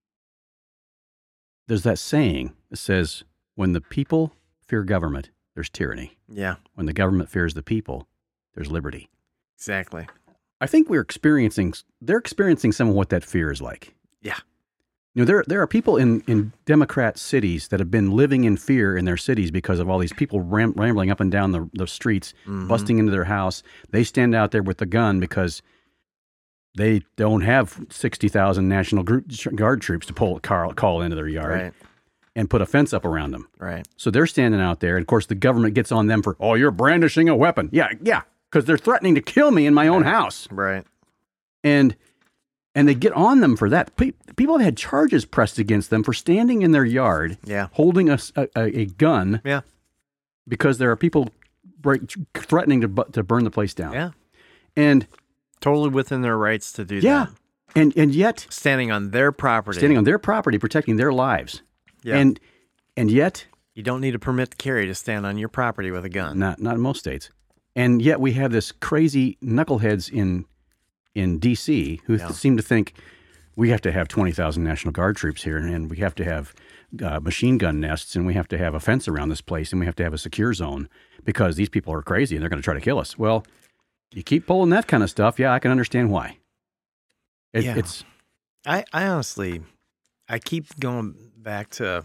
there's that saying that says, "When the people fear government, there's tyranny. Yeah, When the government fears the people, there's liberty." exactly. I think we're experiencing. They're experiencing some of what that fear is like. Yeah. You know, there there are people in, in Democrat cities that have been living in fear in their cities because of all these people ram, rambling up and down the, the streets, Mhm. busting into their house. They stand out there with the gun because they don't have sixty thousand National Guard troops to pull call, call into their yard Right, and put a fence up around them. right. So they're standing out there, and of course the government gets on them for, "Oh, you're brandishing a weapon." Yeah, yeah, because they're threatening to kill me in my own house. Right. And and they get on them for that. Pe- People have had charges pressed against them for standing in their yard, Yeah. holding a, s- a- a- a gun, Yeah. because there are people break, threatening to bu- to burn the place down. Yeah. And Totally within their rights to do yeah, that. and and yet Standing on their property. standing on their property, protecting their lives. Yeah. And and yet You don't need a permit to carry to stand on your property with a gun. not not in most states. And yet we have this crazy knuckleheads in in D C who Yeah. th- seem to think we have to have twenty thousand National Guard troops here, and we have to have uh, machine gun nests, and we have to have a fence around this place, and we have to have a secure zone because these people are crazy and they're going to try to kill us. Well, you keep pulling that kind of stuff, yeah, I can understand why. It, Yeah. It's I, I honestly, I keep going back to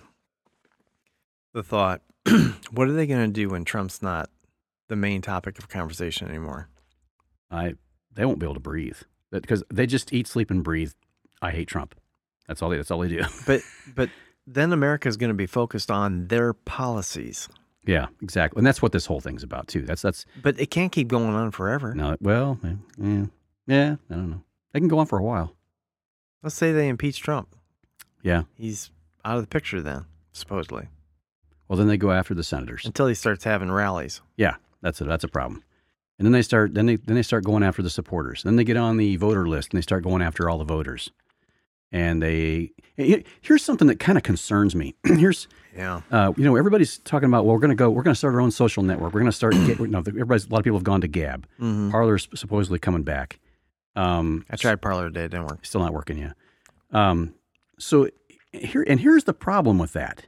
the thought, what are they going to do when Trump's not the main topic of conversation anymore? I they won't be able to breathe because they just eat, sleep, and breathe. I hate Trump. That's all they. That's all they do. But but then America's going to be focused on their policies. Yeah, exactly. And that's what this whole thing's about too. That's that's But it can't keep going on forever. no. Well, yeah, yeah, yeah. I don't know. They can go on for a while. Let's say they impeach Trump. Yeah. He's out of the picture then, supposedly, Well, then they go after the senators. until he starts having rallies. Yeah, that's a that's a problem. And then they start then they then they start going after the supporters. Then they get on the voter list and they start going after all the voters. And they here's something that kind of concerns me. Here's Yeah. uh, you know, everybody's talking about, well, we're going to go, we're going to start our own social network. We're going to start, get, no, everybody's, a lot of people have gone to Gab. Mm-hmm. Parler's supposedly coming back. Um, I tried Parlor today. It didn't work. Still not working yet. Um, so here, and here's the problem with that.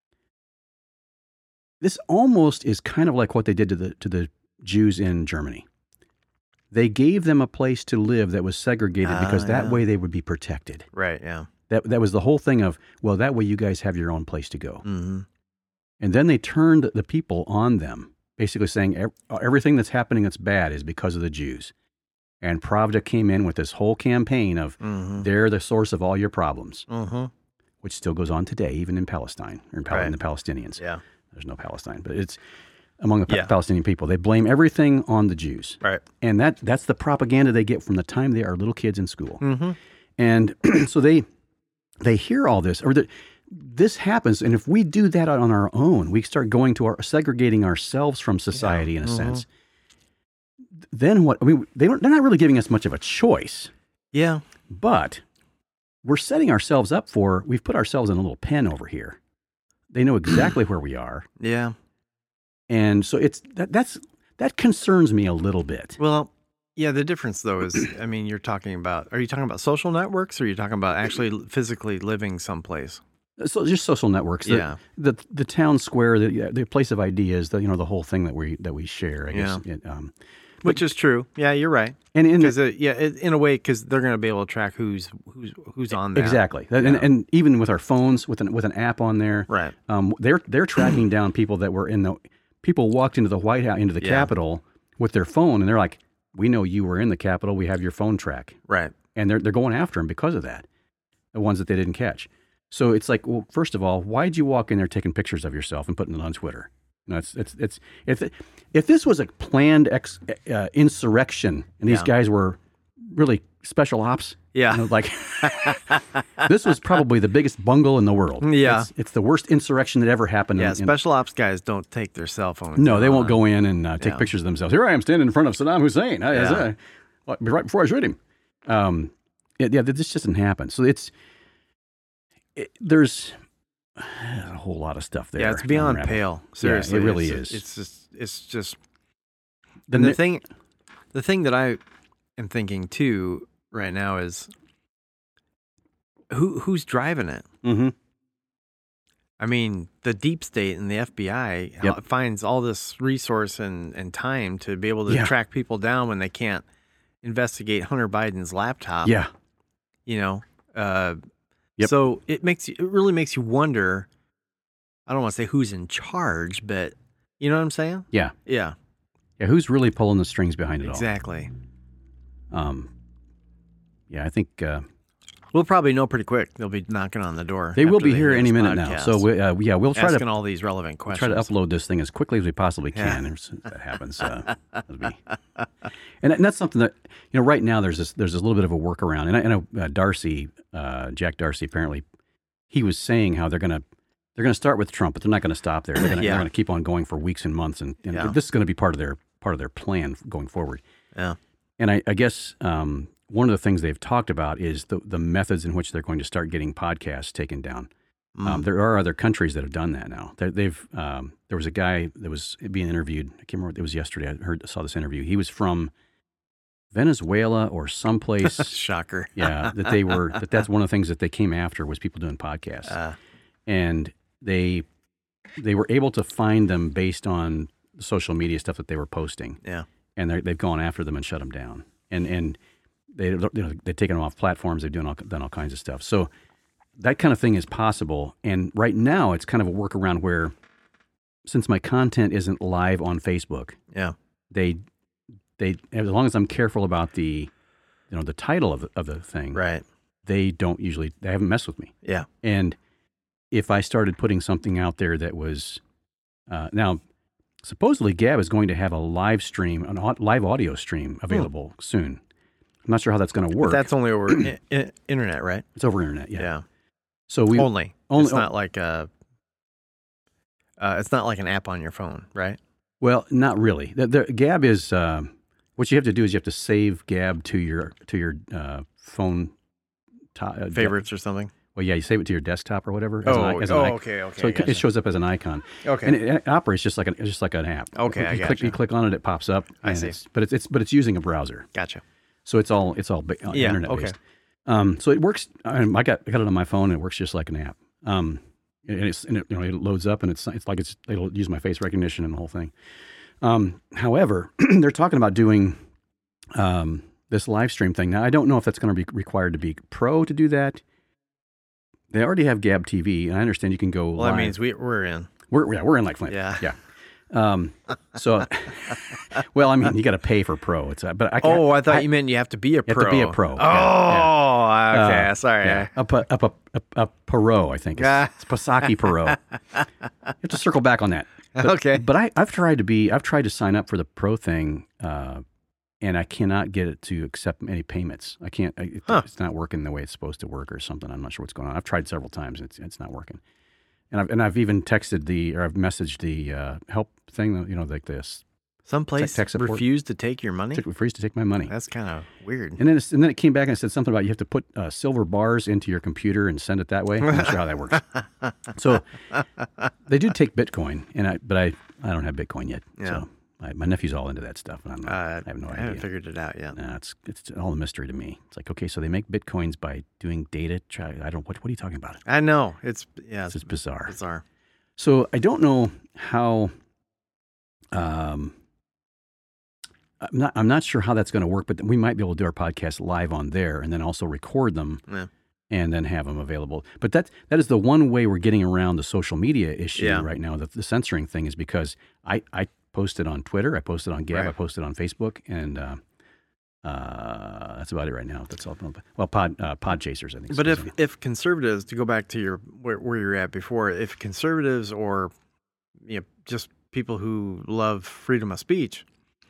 This almost is kind of like what they did to the, to the Jews in Germany. They gave them a place to live that was segregated Ah, because that yeah. way they would be protected. Right, yeah. That, that was the whole thing of, well, that way you guys have your own place to go. Mm-hmm. And then they turned the people on them, basically saying ev- everything that's happening that's bad is because of the Jews. And Pravda came in with this whole campaign of Mm-hmm. they're the source of all your problems, Mm-hmm. which still goes on today, even in Palestine, or in, Pal- Right. in the Palestinians. Yeah. There's no Palestine, but it's among the pa- Yeah. Palestinian people. They blame everything on the Jews. Right. And that that's the propaganda they get from the time they are little kids in school. Mm-hmm. And so they they hear all this, or that this happens, and if we do that on our own, we start going to our segregating ourselves from society in a Mhm. sense. Then what? I mean, they don't, they're not really giving us much of a choice, Yeah. but we're setting ourselves up for. We've put ourselves in a little pen over here. They know exactly where we are, Yeah. and so it's that that's that concerns me a little bit. Well, yeah, the difference though is, I mean, you're talking about, are you talking about social networks or are you talking about actually physically living someplace? So just social networks. The, Yeah. The the town square, the the place of ideas, the you know the whole thing that we that we share. I guess. Yeah. It, um, Which is true. Yeah, you're right. and in Because uh, yeah, it, in a way, because they're going to be able to track who's who's who's on there. exactly, and, Yeah. and even with our phones, with an with an app on there, Right. um, they're they're tracking down people that were in the people walked into the White House, into the Yeah. Capitol with their phone, and they're like, "We know you were in the Capitol. We have your phone track," Right. and they're they're going after them because of that. The ones that they didn't catch. So it's like, well, first of all, why'd you walk in there taking pictures of yourself and putting it on Twitter? You know, it's it's it's if if this was a planned ex, uh, insurrection and these Yeah. guys were really special ops, Yeah. you know, like this was probably the biggest bungle in the world. Yeah. it's, it's the worst insurrection that ever happened. Yeah, in, in- special ops guys don't take their cell phones. no, they won't on. go in and uh, take Yeah. pictures of themselves. Here I am standing in front of Saddam Hussein. I, Yeah. I, well, right before I shoot him. Um, it, yeah, this doesn't happen. So it's it, there's a whole lot of stuff there. Yeah, it's to beyond unravel. pale. Seriously, it really it's, is. It's just, it's just. The And the ne- thing, the thing that I am thinking too right now is who who's driving it. Mhm. I mean, the deep state and the F B I Yep. finds all this resource and, and time to be able to Yeah. track people down when they can't investigate Hunter Biden's laptop. Yeah, You know, uh, Yep. so it makes you, it really makes you wonder. I don't want to say who's in charge, but you know what I'm saying? yeah, Yeah, yeah. Who's really pulling the strings behind it exactly. all? Um, yeah, I think uh, We'll probably know pretty quick. They'll be knocking on the door. they will after be here hear any this minute now. podcast, So we, uh, yeah, we'll try asking to all these relevant we'll questions. try to upload this thing as quickly as we possibly Yeah. can. As that happens, uh, it'll be, and, and that's something that you know. Right now, there's this there's a little bit of a workaround, and I, I know uh, Darcy, uh, Jack Darcy, apparently, he was saying how they're gonna they're gonna start with Trump, but they're not gonna stop there. They're gonna, Yeah. they're gonna keep on going for weeks and months, and, and Yeah. this is gonna be part of their part of their plan going forward. Yeah. And I, I guess um, one of the things they've talked about is the, the methods in which they're going to start getting podcasts taken down. Mm. Um, there are other countries that have done that now. They, they've um, there was a guy that was being interviewed. I can't remember. It was yesterday. I heard saw this interview. He was from Venezuela or someplace. Shocker. yeah, that they were. That that's one of the things that they came after was people doing podcasts, Uh, and they they were able to find them based on the social media stuff that they were posting yeah. and they're- they've gone after them and shut them down. And and they you know, they've taken them off platforms. They've done all, done all kinds of stuff. So that kind of thing is possible. And right now, it's kind of a workaround where, since my content isn't live on Facebook, Yeah. they they as long as I'm careful about the you know the title of the, of the thing, Right. they don't usually they haven't messed with me. Yeah. And if I started putting something out there that was uh, now. Supposedly, Gab is going to have a live stream, an au- live audio stream available soon. I'm not sure how that's going to But work. that's only over I- I- internet, right? it's over internet, yeah. Yeah. So we only. only- It's not like a. Uh, it's not like an app on your phone, right? well, not really. The, the, Gab is um what you have to do is you have to save Gab to your to your uh, phone. To, uh, de- Favorites or something. well, yeah, you save it to your desktop or whatever. as an i- as an icon. okay, okay. So it, it shows up as an icon, Okay. and it, it operates just like an just like an app. Okay, you I click gotcha. you click on it, it pops up. I and see. It's, but it's, it's but it's using a browser. Gotcha. So it's all it's all ba- uh, Yeah, internet okay. based. Um, so it works. I, I got I got it on my phone, and it works just like an app. Um, and it's and it, you know it loads up, and it's it's like it's it'll use my face recognition and the whole thing. Um, however, they're talking about doing um, this live stream thing. Now I don't know if that's going to be required to be pro to do that. They already have Gab T V, and I understand you can go. Well, live. that means we, we're in. We're yeah, we're in like Flint. Yeah. yeah. Um, so, well, I mean, you got to pay for pro. It's uh, but I can't, Oh, I thought you meant you have to be a have pro. to be a pro. Oh, Yeah, okay. Uh, Sorry. yeah. Up a up a up a Perot, I think. It's, Ah. it's Pasaki Perot. You have to circle back on that. But, Okay. But I, I've tried to be. I've tried to sign up for the pro thing, uh, and I cannot get it to accept any payments. I can't. I, it, Huh. It's not working the way it's supposed to work, or something. I'm not sure what's going on. I've tried several times. And it's it's not working. And I've and I've even texted the or I've messaged the uh, help thing. You know, like this. Some place tech support. refused to take your money. Took, refused to take my money. That's kind of weird. And then, it's, and then it came back and it said something about you have to put uh, silver bars into your computer and send it that way. I'm not sure how that works. So they do take Bitcoin, and I, but I, I don't have Bitcoin yet. Yeah. So I, my nephew's all into that stuff, and I'm not, Uh, I have no I idea. haven't figured it out yet. Nah, it's it's all a mystery to me. It's like, okay, so they make Bitcoins by doing data. Try, I don't. What what are you talking about? I know it's yeah, This it's is bizarre. bizarre. So I don't know how. Um, I'm not. I'm not sure how that's going to work, but we might be able to do our podcast live on there, and then also record them, Yeah. and then have them available. But that that is the one way we're getting around the social media issue Yeah. right now. The, the censoring thing is because I I posted on Twitter, I posted on Gab, Right. I posted on Facebook, and uh, Uh, that's about it right now. That's all. Well, pod uh, pod chasers, I think. But if if conservatives, to go back to your where, where you're at before, if conservatives or you know, just people who love freedom of speech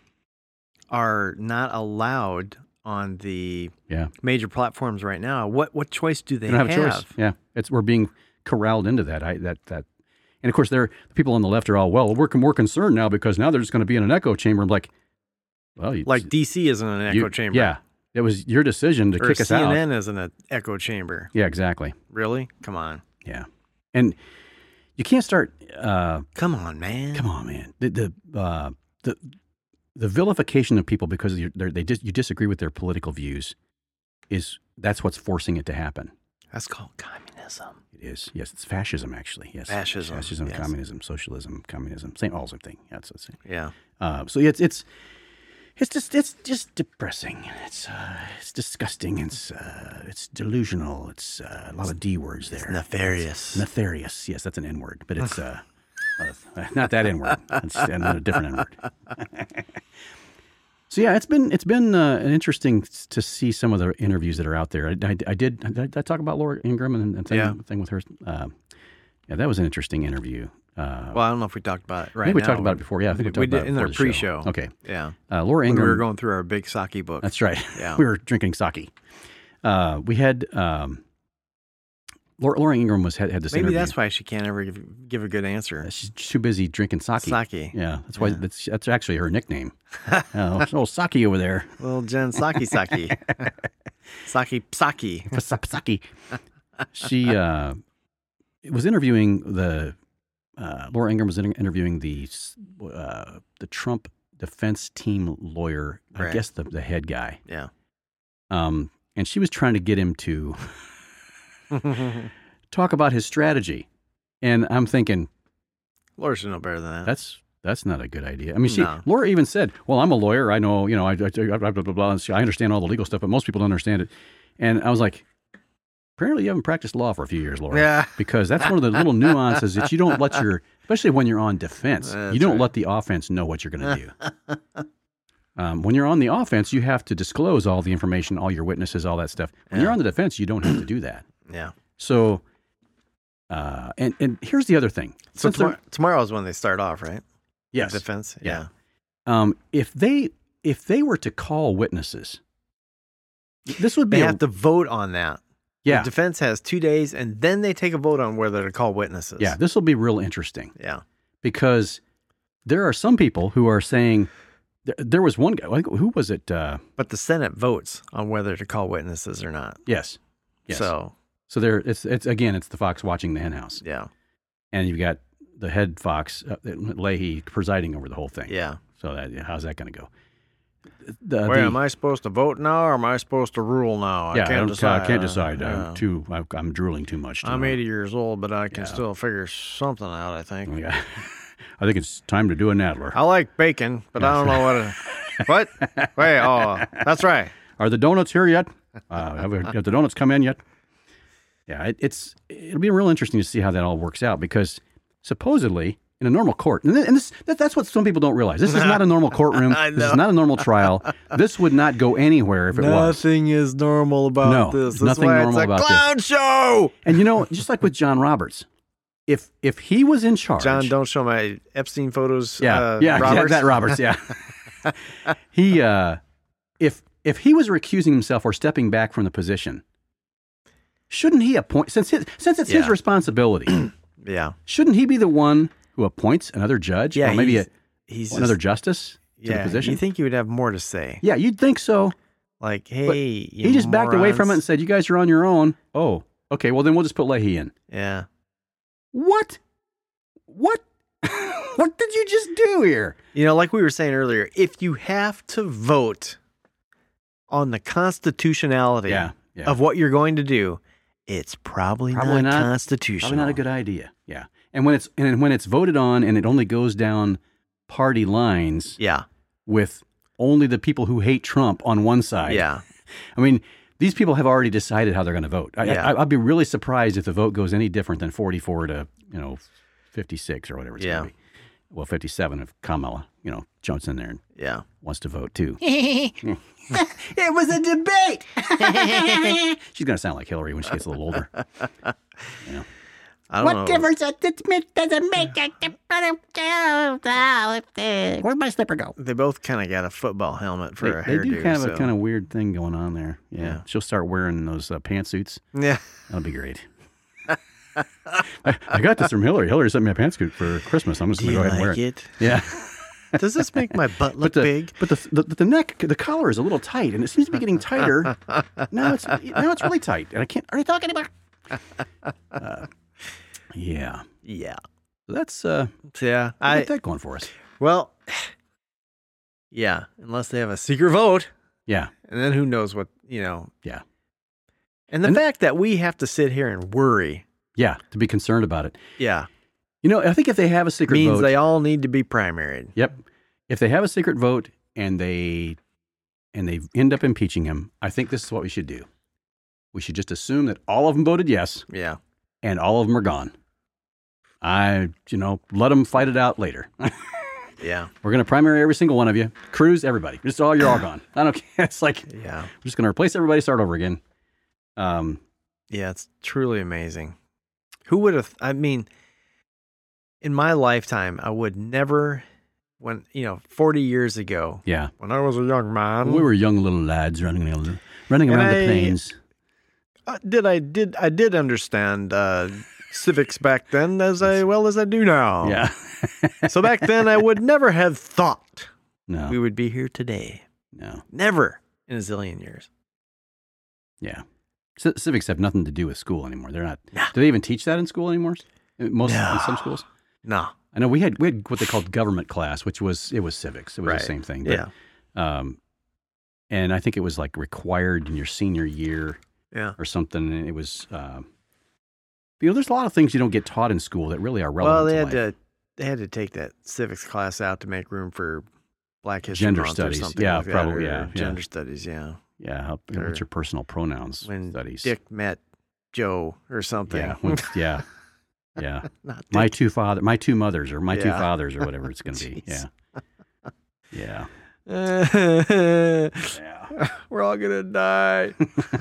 are not allowed on the yeah. major platforms right now, what what choice do they, they don't have, have? a choice. Yeah, it's we're being corralled into that. I, that that, and of course, they're the people on the left are all well. We're more concerned now because now they're just going to be in an echo chamber. I'm like, well, you, Like D C isn't an echo you, chamber. Yeah, it was your decision to or kick us C N N out. isn't an echo chamber. Yeah, exactly. Really? Come on. Yeah, and you can't start. Uh, Come on, man. come on, man. The the uh, the the vilification of people because you're, they dis, you disagree with their political views is that's what's forcing it to happen. That's called communism. It is. Yes, it's fascism actually. Yes, Fascism, fascism, yes. communism, socialism, communism, same all same thing. Yeah, it's the same. Yeah. Uh, so it's it's it's just it's just depressing. It's uh, it's disgusting. It's uh, it's delusional. It's uh, a lot of D words there. Nefarious. Nefarious. Yes, that's an N word, but it's uh, uh, not that N word. It's a different N word. So yeah, it's been it's been uh, interesting to see some of the interviews that are out there. I, I, I did did I talk about Laura Ingraham and, and thing, Yeah. thing with her. Uh, yeah, that was an interesting interview. Uh, Well, I don't know if we talked about it right I think we now. talked about it before. Yeah, I think we, We talked about did it in before our the show. pre-show. Okay, Yeah. uh, Laura When Ingraham. we were going through our big sake book. That's right. Yeah. We were drinking sake. Uh, we had um, Laura, Laura Ingraham was had, had this Maybe interview. that's why she can't ever give, give a good answer. She's too busy drinking sake. Sake. Yeah, that's why Yeah. that's that's actually her nickname. uh, oh, sake over there. Little Jen Saki Saki. Saki Saki. Sake. She uh, was interviewing the uh, Laura Ingraham was inter- interviewing the uh, the Trump defense team lawyer. I Right. guess the the head guy. Yeah. Um, and she was trying to get him to talk about his strategy. And I'm thinking, Laura should know better than that. that's that's not a good idea. I mean, she No. Laura even said, "Well, I'm a lawyer. I know, you know, I, I blah, blah, blah, blah, and she- I understand all the legal stuff, but most people don't understand it." And I was like, apparently, you haven't practiced law for a few years, Laura. Yeah. Because that's one of the little nuances that you don't let your, especially when you're on defense, That's you don't right. let the offense know what you're going to do. Um, when you're on the offense, you have to disclose all the information, all your witnesses, all that stuff. When Yeah. you're on the defense, you don't have to do that. Yeah. So, uh, and and here's the other thing. So Since they're- tomorrow, tomorrow is when they start off, right? yes, Defense. Yeah. um, if they if they were to call witnesses, this would be They a- have to vote on that. yeah The defense has two days, and then they take a vote on whether to call witnesses. yeah. This will be real interesting Yeah. because there are some people who are saying there, there was one guy. I think- Who was it? Uh, But the Senate votes on whether to call witnesses or not. yes, yes. So, So there, it's it's again, it's the fox watching the henhouse, yeah. and you've got the head fox uh, Leahy presiding over the whole thing. Yeah. So that how's that going to go? The, Wait, the- am I supposed to vote now or am I supposed to rule now? I yeah, I, can't don't, decide. I can't decide. Yeah. I'm too. I'm, I'm drooling too much. I'm tomorrow. eighty years old, but I can Yeah. still figure something out, I think. Yeah. I think it's time to do a Nadler. I like bacon, but I don't know what it... What? Wait, oh, that's right. Are the donuts here yet? Uh, have, have the donuts come in yet? Yeah, it, it's it'll be real interesting to see how that all works out because supposedly in a normal court, and, th- and this that, that's what some people don't realize. This is not a normal courtroom. I This is know. not a normal trial. This would not go anywhere if it was. Nothing is normal about No, this. That's nothing why normal it's a about this. clown show. And you know, just like with John Roberts, if if he was in charge, John, don't show my Epstein photos. yeah, uh, yeah, yeah, Roberts. that Roberts, yeah. he uh, if if he was recusing himself or stepping back from the position, shouldn't he appoint since his, since it's his Yeah. responsibility? Yeah, Shouldn't he be the one who appoints another judge yeah. or maybe a, he's, he's another just, justice to yeah, the position? You think he would have more to say? Yeah, you'd think so. Like, hey, you He just backed away from it and morons. said, "You guys are on your own." Oh, okay. Well, then we'll just put Leahy in. Yeah. What? What? What did you just do here? You know, like we were saying earlier, if you have to vote on the constitutionality Yeah, yeah. of what you're going to do, it's probably, Probably not, not. constitutional. Probably not a good idea. Yeah, and when it's and when it's voted on and it only goes down party lines Yeah. with only the people who hate Trump on one side. Yeah. I mean, these people have already decided how they're going to vote. I, Yeah. I, I'd be really surprised if the vote goes any different than forty-four to you know fifty-six or whatever it's Yeah. going to be. well, fifty-seven if Kamala, you know, jumps in there and Yeah. wants to vote too. It was a debate. She's going to sound like Hillary when she gets a little older. You know. I don't What know. difference does it make? Does it make? Where'd my slipper go? They both kind of got a football helmet for They, a they hairdo. do kind of so. a kind of weird thing going on there. Yeah. Yeah. She'll start wearing those uh, pantsuits. Yeah. That'll be great. I, I got this from Hillary. Hillary sent me a pantsuit for Christmas. I'm just Do going to you go ahead and wear like it. it? Yeah. Does this make my butt look But the, big? but the, the the neck, the collar is a little tight, and it seems to be getting tighter. now it's now it's really tight, and I can't. Are you talking about? Uh, yeah. Yeah. So that's uh, Yeah. I I got that going for us. well. Yeah. Unless they have a secret vote, Yeah. and then who knows what you know. Yeah. And the And- fact that we have to sit here and worry, Yeah. To be concerned about it. yeah, You know, I think if they have a secret means vote, they all need to be primaried. Yep. If they have a secret vote and they and they end up impeaching him, I think this is what we should do. We should just assume that all of them voted yes Yeah. and all of them are gone. I, you know, let them fight it out later. Yeah. We're going to primary every single one of you. Cruz, everybody. Just all, you're all gone. I don't care. It's like, Yeah. we're just going to replace everybody, start over again. Um, Yeah. It's truly amazing. Who would have? I mean, in my lifetime, I would never. When you know, forty years ago, yeah. when I was a young man, We were young little lads running, running And around I- the plains. uh, did I did I did understand uh, civics back then as I well as I do now. Yeah. So back then, I would never have thought No. we would be here today. No. Never in a zillion years. Yeah. C- civics have nothing to do with school anymore. They're not. No. Do they even teach that in school anymore? Most No. in some schools. No. I know we had we had what they called government class, which was it was civics. It was Right. the same thing. But, Yeah. Um, and I think it was like required in your senior year Yeah. or something. And it was, um, you know, there's a lot of things you don't get taught in school that really are relevant. Well, they to had life. to they had to take that civics class out to make room for Black History Gender Month studies. or something Yeah, like that, probably, or yeah, yeah. Gender studies. Yeah. Yeah, how, or what's your personal pronouns When studies? Dick met Joe or something. Yeah, when- yeah, yeah. Not My Dick. two father, my two mothers, or my two Yeah. fathers, or whatever it's going to be. Yeah, Jeez. yeah, yeah. We're all gonna die.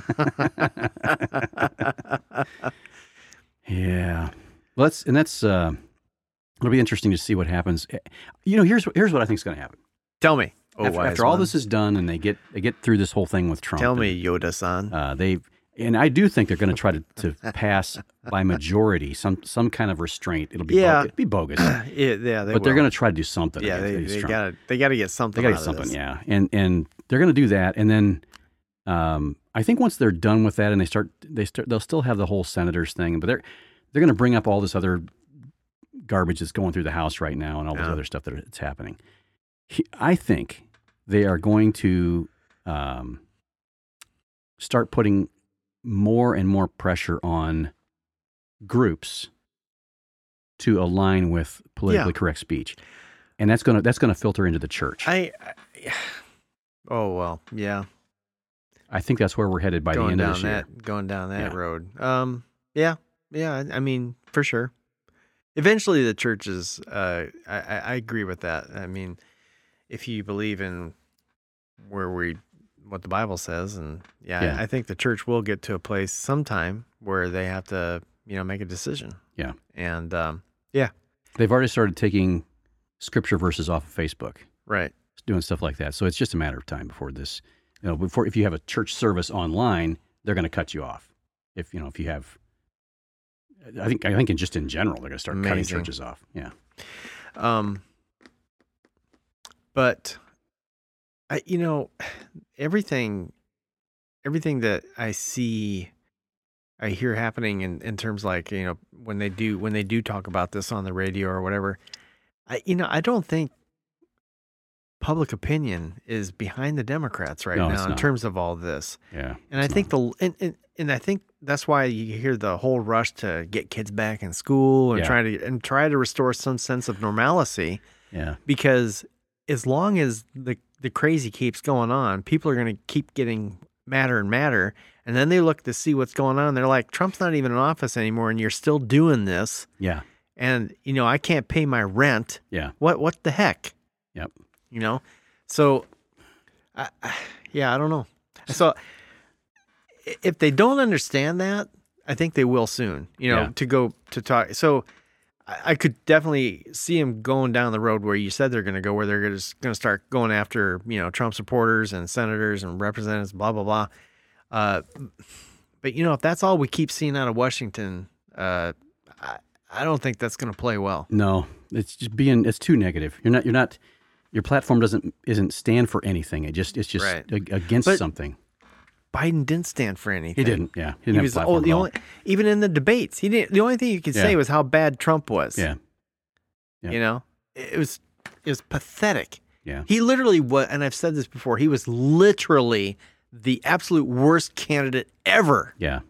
Yeah. Well, that's and that's uh, it'll be interesting to see what happens. You know, here's here's what I think is going to happen. Tell me. Oh, after wise after all one. this is done, and they get they get through this whole thing with Trump. Tell and, me, Yoda-san. uh, they and I do think they're going to try to, to pass by majority some some kind of restraint. It'll be Yeah. bo- it'll be bogus, yeah, yeah, they but they're will. going to try to do something. Yeah, against, they, against they Trump. gotta they gotta get They something. got to out get of something, this. yeah, and and they're going to do that, and then um, I think once they're done with that, and they start, they start, they'll still have the whole senators thing, but they're they're going to bring up all this other garbage that's going through the House right now, and all this Yeah. other stuff that it's happening. He, I think they are going to um, start putting more and more pressure on groups to align with politically Yeah. correct speech, and that's going to that's going to filter into the church. I, I. Oh well, yeah. I think that's where we're headed by the going end down of this year. that going down that Yeah. road. Um, yeah, yeah. I I mean, for sure. Eventually, the churches. Uh, I, I I agree with that. I mean, if you believe in where we, what the Bible says, and yeah, Yeah. I, I think the church will get to a place sometime where they have to, you know, make a decision. Yeah. And um, They've already started taking scripture verses off of Facebook, right. doing stuff like that. So it's just a matter of time before this, you know, before if you have a church service online, they're going to cut you off. If you know, if you have, I think I think in just in general, they're going to start cutting Amazing. churches off. Yeah. Um, but I, you know, everything, everything that I see, I hear happening in, in terms like, you know, when they do, when they do talk about this on the radio or whatever, I, you know, I don't think public opinion is behind the Democrats right No, it's now in not. terms of all this. Yeah. And I it's think not. the and, and and I think that's why you hear the whole rush to get kids back in school and Yeah. try to and try to restore some sense of normalcy, yeah. because as long as the the crazy keeps going on, people are going to keep getting madder and madder, and then they look to see what's going on. They're like, Trump's not even in office anymore, and you're still doing this. Yeah. and you know I can't pay my rent. Yeah. What what the heck? Yep. You know, so I, I, yeah, I don't know. So i- if they don't understand that, I think they will soon. You know, Yeah. to go to talk. So I, I could definitely see them going down the road where you said they're going to go, where they're just going to start going after you know Trump supporters and senators and representatives, blah blah blah. Uh, but you know, if that's all we keep seeing out of Washington, uh, I, I don't think that's going to play well. No, it's just being it's too negative. You're not you're not your platform doesn't isn't stand for anything. It just it's just Right. ag- against But- something. Biden didn't stand for anything. He didn't. Yeah, he didn't He have was a platform oh, the at all. only even in the debates. He didn't. The only thing you could say Yeah. was how bad Trump was. Yeah. Yeah. You know, it was it was pathetic. Yeah. He literally was, and I've said this before. He was literally the absolute worst candidate ever. Yeah.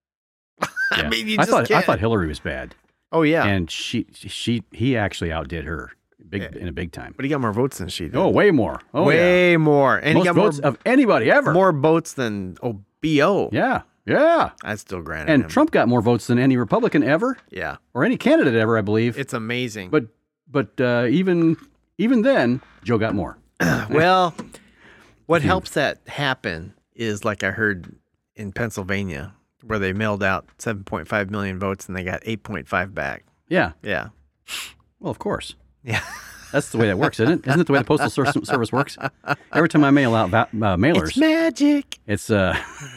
I Yeah. mean, you I just thought I can't. thought Hillary was bad, Oh yeah, and she she he actually outdid her big Yeah. in a big time. but he got more votes than she did. Oh, way more. Oh, way yeah. more, and Most he got votes more of anybody ever. more votes than oh B O. Yeah. Yeah. I still granted And him. Trump got more votes than any Republican ever, Yeah, or any candidate ever, I believe. it's amazing. but but uh, even even then, Joe got more. Well, what helps that happen is like I heard in Pennsylvania, where they mailed out seven point five million votes and they got eight point five back. Yeah. Yeah. Well, of course. Yeah. That's the way that works, isn't it? Isn't it the way the postal Ser- service works? Every time I mail out va- uh, mailers, It's magic. it's uh,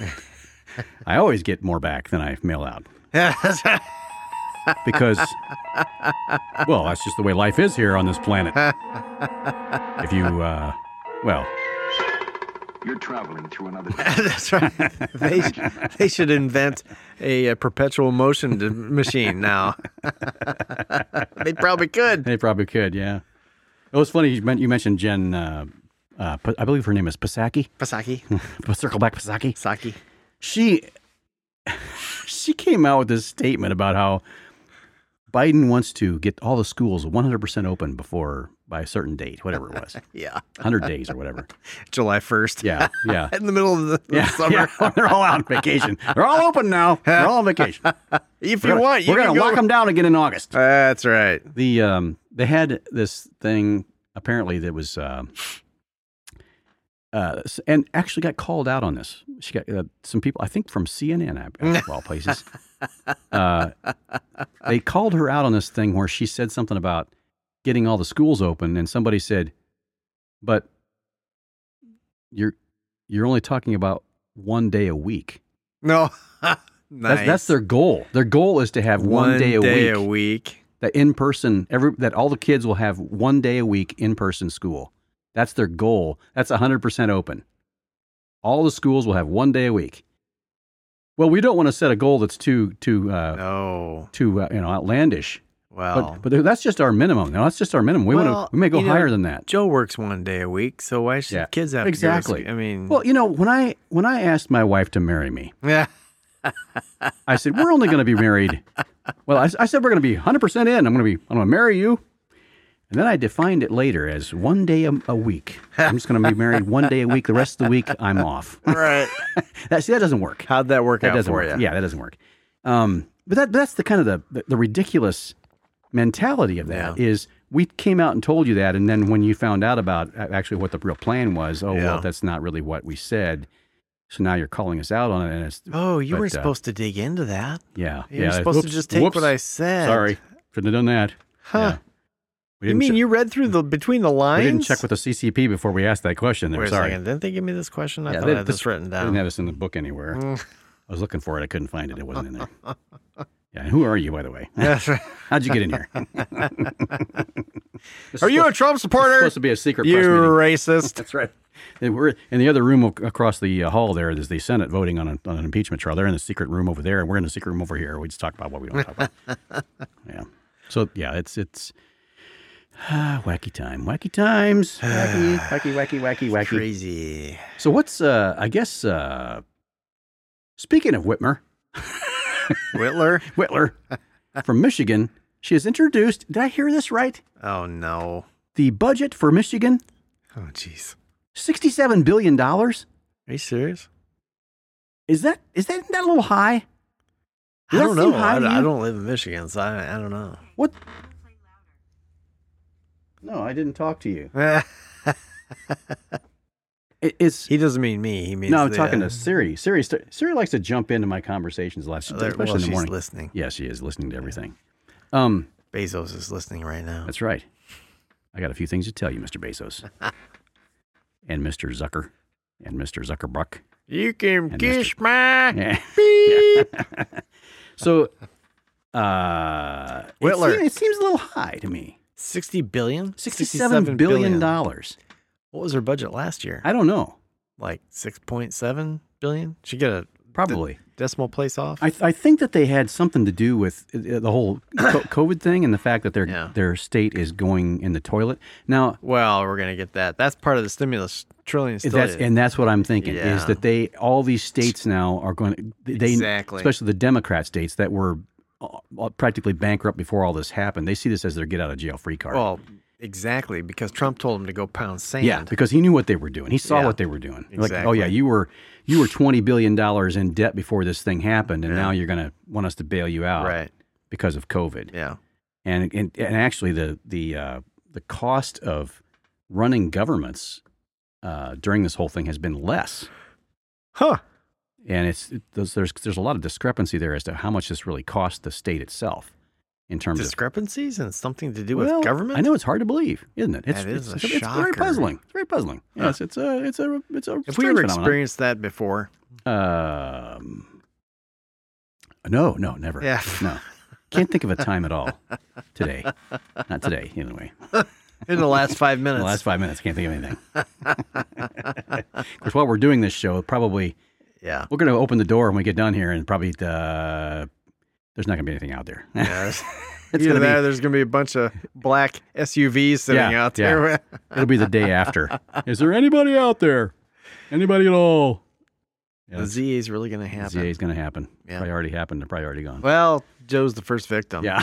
I always get more back than I mail out because, well, that's just the way life is here on this planet. If you, uh, well, You're traveling through another. That's right. They, they should invent a, a perpetual motion d- machine now. They probably could. they probably could. Yeah. It was funny. You, men- you mentioned Jen. Uh, uh, P- I believe her name is Psaki. Pasaki. Circle back, Psaki. Saki. She she came out with this statement about how Biden wants to get all the schools one hundred percent open before by a certain date, whatever it was, Yeah. one hundred days or whatever. July first. Yeah, yeah. In the middle of the, the Yeah, summer. yeah. They're all out on vacation. They're all open now. They're all on vacation. If We're you gonna- want, you we're can going to go. lock them down again in August. That's right. The um, they had this thing apparently that was um, uh, s- and actually got called out on this. She got uh, some people, I think, from C N N, of all places. Uh, they called her out on this thing where she said something about getting all the schools open, and somebody said, "But you're you're only talking about one day a week." No. Nice. That's, that's their goal. Their goal is to have one, day a week. a week. That in person, every that all the kids will have one day a week in person school. That's their goal. That's one hundred percent open. All the schools will have one day a week. Well, we don't want to set a goal that's too too uh, Oh, too uh, you know outlandish. well. But but that's just our minimum. No, that's just our minimum. We Well, want to we may go you know, higher than that. Joe works one day a week, so why should Yeah, kids have exactly. to go to school? I mean, Well, you know, when I when I asked my wife to marry me, yeah. I said we're only going to be married. Well, I, I said we're going to be one hundred percent in. I'm going to be I'm going to marry you. And then I defined it later as one day a, a week. I'm just going to be married one day a week. The rest of the week, I'm off. Right. that, see, that doesn't work. How'd that work That out doesn't for work. you? Yeah, that doesn't work. Um, but that that's the kind of the, the, the ridiculous mentality of that Yeah. is we came out and told you that, and then when you found out about actually what the real plan was, oh, Yeah. well, that's not really what we said. So now you're calling us out on it. And it's, Oh, you But, were uh, supposed to dig into that. yeah. You yeah. were supposed Whoops, to just take whoops. what I said. Sorry. Shouldn't have done that. Huh. Yeah. We You didn't mean che- you read through the between the we lines? didn't check with the C C P before we asked that question. There. Wait a Sorry. second. Didn't they give me this question? I Yeah, thought they- I had this written I down. didn't have this in the book anywhere. Mm. I was looking for it. I couldn't find it. It wasn't in there. Yeah. And who are you, by the way? That's right. How'd you get in here? This Are is you a supposed- Trump It's supporter? supposed to be a secret You press meeting. racist. That's right. And we're in the other room ac- across the uh, hall. There is the Senate voting on, a, on an impeachment trial. They're in the secret room over there, and we're in the secret room over here. We just talk about what we don't talk about. Yeah. So yeah, it's it's ah, wacky time, wacky times, wacky, wacky, wacky, wacky, wacky. Crazy. So what's uh? I guess uh, speaking of Whitmer, Whitler? Whitler from Michigan, she has introduced. Did I hear this right? Oh, no. The budget for Michigan, Oh, jeez. sixty-seven billion dollars. Are you serious? Is that is that, isn't that a little high? I don't that seem know. high to I, I you? don't live in Michigan, so I, I don't know. What? No, I didn't talk to you. It, it's He doesn't mean me. He means no, I'm the, talking uh, to Siri. Siri, st- Siri likes to jump into my conversations, last, there- especially well, in the she's morning. listening. Yeah, she is listening to everything. Um, Bezos is listening right now. that's right. I got a few things to tell you, Mister Bezos, and Mister Zucker, and Mister Zuckerbuck. You can And kiss my Yeah. beep. So, uh, it, Whitler. seems, it seems a little high to me. Sixty billion. Sixty-seven billion dollars. What was her budget last year? I don't know. Like six point seven billion. She get a Probably. decimal place off. I, th- I think that they had something to do with uh, the whole co- COVID thing and the fact that their Yeah. their state is going in the toilet now. well, we're gonna get that. That's part of the stimulus trillion. Still That's is. and that's what I'm thinking Yeah. is that they all these states now are going to they Exactly. especially the Democrat states that were uh, practically bankrupt before all this happened. They see this as their get out of jail free card. Well, exactly, because Trump told him to go pound sand. Yeah, because he knew what they were doing. He saw Yeah. what they were doing. Like, oh Exactly. yeah, you were you were twenty billion dollars in debt before this thing happened, and now you're going to want us to bail you out Right. because of COVID. Yeah. And and, and actually, the the uh, the cost of running governments uh, during this whole thing has been less. Huh. And it's it, there's there's there's a lot of discrepancy there as to how much this really cost the state itself in terms of Discrepancies and something to do well, with government. I know it's hard to believe, isn't it? It's, That is it's, a it's, it's very shocker. puzzling. It's very puzzling. Huh. Yes, it's a it's a it's a. Have we strange ever phenomenon. experienced that before? Um, no, no, never. Yeah. No. Can't think of a time at all today. Not today, anyway. In the last five In minutes. the last five minutes, can't think of anything. Of course, while we're doing this show, probably yeah. we're going to open the door when we get done here, and probably uh, there's not going to be anything out there. Yeah. It's Either gonna be- that or there's going to be a bunch of black S U Vs sitting Yeah, out there. It'll be the day after. Is there anybody out there? Anybody at all? Yeah, The Z A is really going to happen. Z A is going to happen. Yeah. Probably already happened. They're probably already gone. Well, Joe's the first victim. Yeah.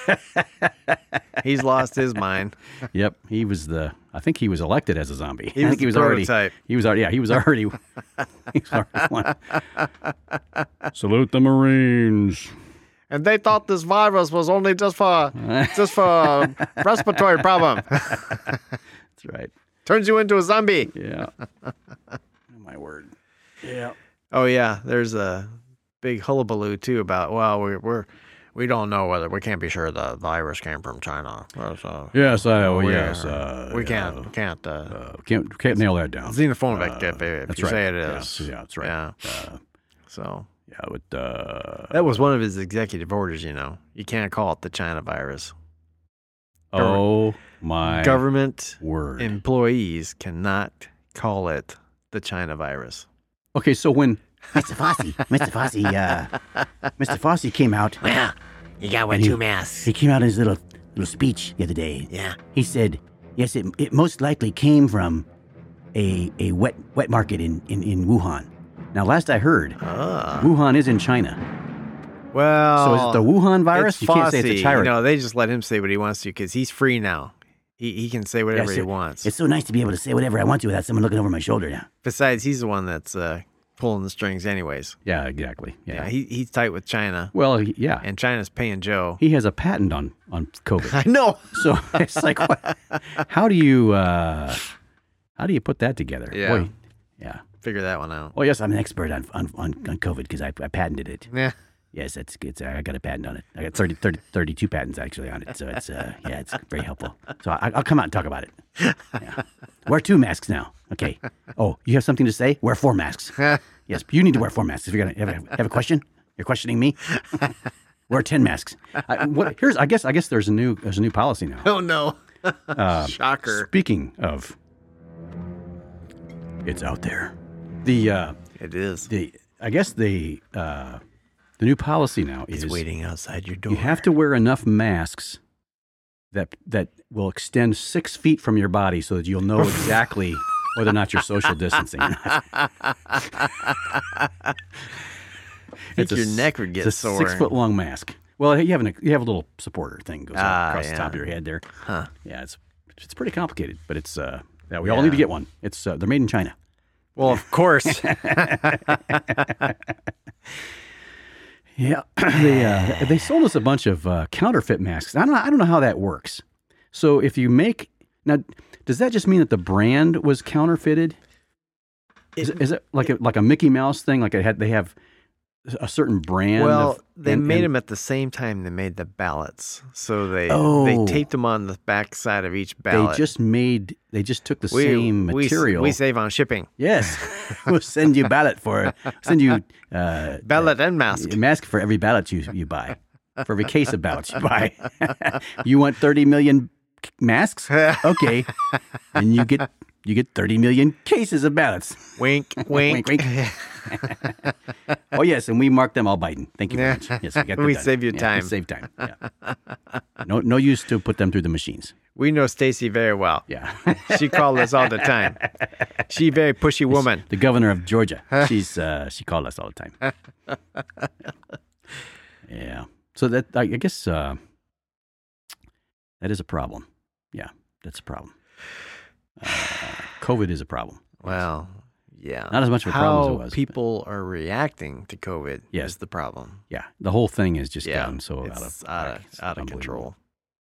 He's lost his mind. Yep. He was the. I think he was elected as a zombie. He I was think he the was already. prototype. He was already. Yeah. He was already. he was already one. Salute the Marines. And they thought this virus was only just for just for respiratory problem. That's right. Turns you into a zombie. Yeah. Oh, my word. Yeah. Oh yeah, there's a big hullabaloo too about well we we're we don't know whether we can't be sure the virus came from China. So Yes. I. Oh, we- yes. Uh, we yeah, can't can't uh, Uh, can't can't nail that down. xenophobic Uh, if, if that's you right. say it Yeah, is. Yeah. That's right. Yeah. Uh, So yeah. With uh. that was one of his executive orders. You know, you can't call it the China virus. Oh my Government word. employees cannot call it the China virus. Okay. So when. Mister Fossey, Mister Fossey, uh, Mister Fossey came out. Well, you got one And he- two masks. He came out in his little little speech the other day. Yeah. He said, "Yes, it, it most likely came from a a wet wet market in, in, in Wuhan." Now, last I heard, Ah. Wuhan is in China. Well, So is it the Wuhan virus? It's You can't say it's a Fossey. China. No, they just let him say what he wants to because he's free now. He he can say whatever Yes, he it- wants. It's so nice to be able to say whatever I want to without someone looking over my shoulder now. Besides, he's the one that's uh, pulling the strings, anyways. Yeah, exactly. Yeah. Yeah, he he's tight with China, well, he- yeah. and China's paying Joe. He has a patent on on COVID. I know. So it's like, what? How do you uh, how do you put that together? Yeah. Boy, yeah. Figure that one out. Oh yes, I'm an expert on on on, on COVID because I, I patented it. Yeah. Yes, that's it's, I got a patent on it. I got thirty, thirty, thirty-two patents actually on it. So it's uh, yeah, it's very helpful. So I, I'll come out and talk about it. Yeah. Wear two masks now. Okay. Oh, you have something to say? Wear four masks. Yes, you need to wear four masks if you're gonna have a, have a question. You're questioning me. Wear ten masks. I, what, here's, I guess, I guess there's a new there's a new policy now. Oh no. Uh, Shocker. Speaking of, it's out there. The uh, It is. the I guess the uh, the new policy now is It's waiting outside your door. you have to wear enough masks that that will extend six feet from your body so that you'll know exactly whether or not you're social distancing. think your neck would get it's a sore. Six foot long mask. Well, you have an you have a little supporter thing goes Ah, across the yeah. top of your head there. Huh. Yeah, it's it's pretty complicated, but it's uh yeah, we all Yeah. need to get one. It's uh, they're made in China. Well, of course. Yeah, they uh, they sold us a bunch of uh, counterfeit masks. I don't I don't know how that works. So if you make now, does that just mean that the brand was counterfeited? Is it, is it like a like a Mickey Mouse thing? Like it had they have a certain brand? Well, of, they and, made and, them at the same time they made the ballots. So they Oh. they taped them on the back side of each They ballot. just made they just took the we, same we, material. We save on shipping. Yes, we'll send you ballot for send you uh, Ballot and mask. a mask for every ballot you you buy, for every case of ballots you buy. You want thirty million masks? Okay, and you get you get thirty million cases of ballots. Wink, wink. Wink, wink. Oh yes, and we mark them all Biden. Thank you very much. Yes, we got that We done. save you Yeah, time. We save time. Yeah. No, no use to put them through the machines. We know Stacy very well. Yeah. She called us all the time. She very pushy woman. The governor of Georgia. She's uh, she called us all the time. Yeah. So that I I guess uh, that is a problem. Yeah, that's a problem. Uh, COVID is a problem. Well, yeah. Not as much of a How problem as it was, but- people are reacting to COVID Yes. is the problem. Yeah, the whole thing has just Yeah, gotten so it's out of out whack. of, It's out of unbelievable. control.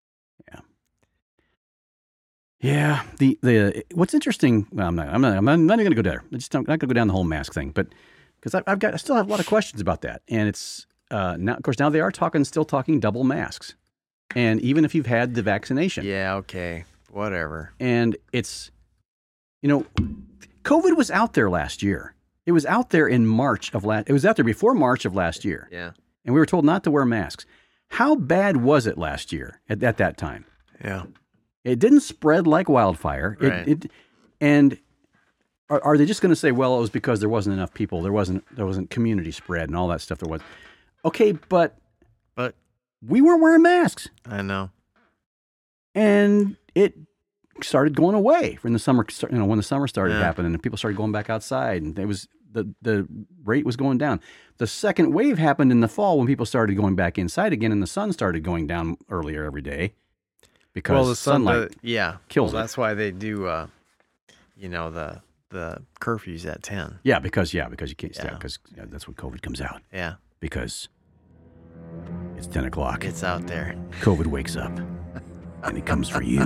Yeah, the the what's interesting. Well, I'm not. I'm not. I'm not, not even going to go there. I just I'm not going to go down the whole mask thing, but because I've got, I still have a lot of questions about that. And it's uh, now, of course, now they are talking, still talking double masks, and even if you've had the vaccination, Yeah, okay. Whatever. and it's, you know, COVID was out there last year. It was out there in March of last. It was out there before March of last year, Yeah. and we were told not to wear masks. How bad was it last year at, at that time? Yeah. It didn't spread like wildfire. It, Right. it and are, are they just going to say, well, it was because there wasn't enough people, there wasn't there wasn't community spread and all that stuff there was. Okay, but But we weren't wearing masks, I know. and it started going away when the summer, you know, when the summer started Yeah. happening, and people started going back outside, and it was the the rate was going down. The second wave happened in the fall when people started going back inside again, and the sun started going down earlier every day because Well, the sun, sunlight. the- yeah, kills well, it. That's why they do, uh, you know, the the curfews at ten. Yeah, because yeah, because you can't stay Yeah. out because yeah, that's when COVID comes out. Yeah, Because it's ten o'clock. it's out there. COVID wakes up, and it comes for you.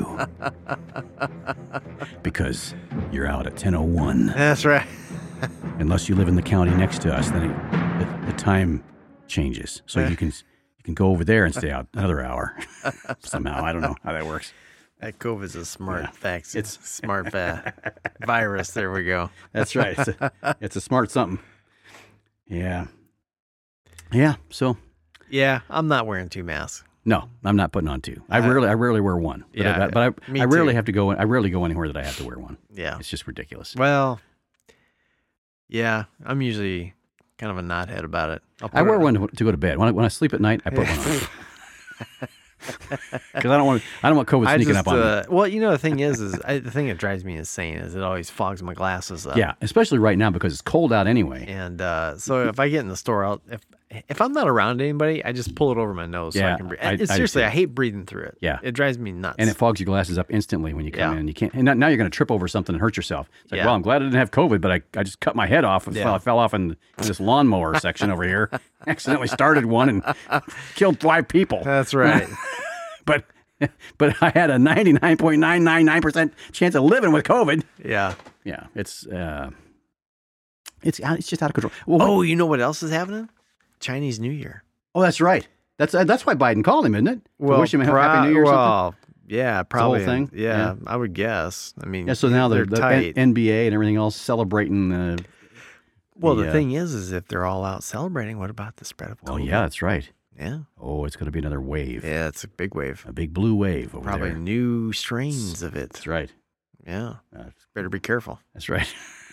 Because you're out at ten oh one. That's right. Unless you live in the county next to us, then it, the, the time changes, so you can you can go over there and stay out another hour. Somehow, I don't know how that works. That COVID's a smart Yeah. vaccine. It's smart va- virus. There we go. That's right. It's a, it's a smart something. Yeah. Yeah. So. Yeah, I'm not wearing two masks. No, I'm not putting on two. I I- rarely, I rarely wear one. But, Yeah, I, but I, me I rarely too. have to go. I rarely go anywhere that I have to wear one. Yeah. It's just ridiculous. Well, yeah, I'm usually kind of a knothead about it. I'll I put wear it- one to, to go to bed. When I, when I sleep at night, I put one on because I don't want I don't want COVID I sneaking just, up on uh, well, you know, the thing is, is I, the thing that drives me insane is it always fogs my glasses up. me. Yeah, especially right now because it's cold out anyway. And uh, so if I get in the store, I'll, if if I'm not around anybody, I just pull it over my nose so Yeah, I can breathe. I- And I seriously, do. I hate breathing through it. Yeah. It drives me nuts. And it fogs your glasses up instantly when you come Yeah. in. You can't. And now- now you're going to trip over something and hurt yourself. It's like, Yeah. well, I'm glad I didn't have COVID, but I, I just cut my head off and Yeah. fell, I fell off in, in this lawnmower section over here. Accidentally started one and killed five people. That's right. But but I had a ninety-nine point nine nine nine percent chance of living with COVID. yeah. Yeah, it's uh, it's out- it's just out of control. Well, Oh, you know what else is happening? Chinese New Year. oh, that's right. That's uh, that's why Biden called him, isn't it? To wish him a pro- happy New Year or something. well, yeah, probably. thing? Yeah, Yeah. I would guess. I mean, Yeah. So now they're the, the tight. N- NBA and everything else celebrating. Uh, well, the, the uh, thing is, is if they're all out celebrating, what about the spread of COVID? oh yeah, that's right. Yeah. Oh, it's going to be another wave, Yeah, it's a big wave. a big blue wave over Probably there. new strains of it. That's right. Yeah. Uh, Better be careful. that's right.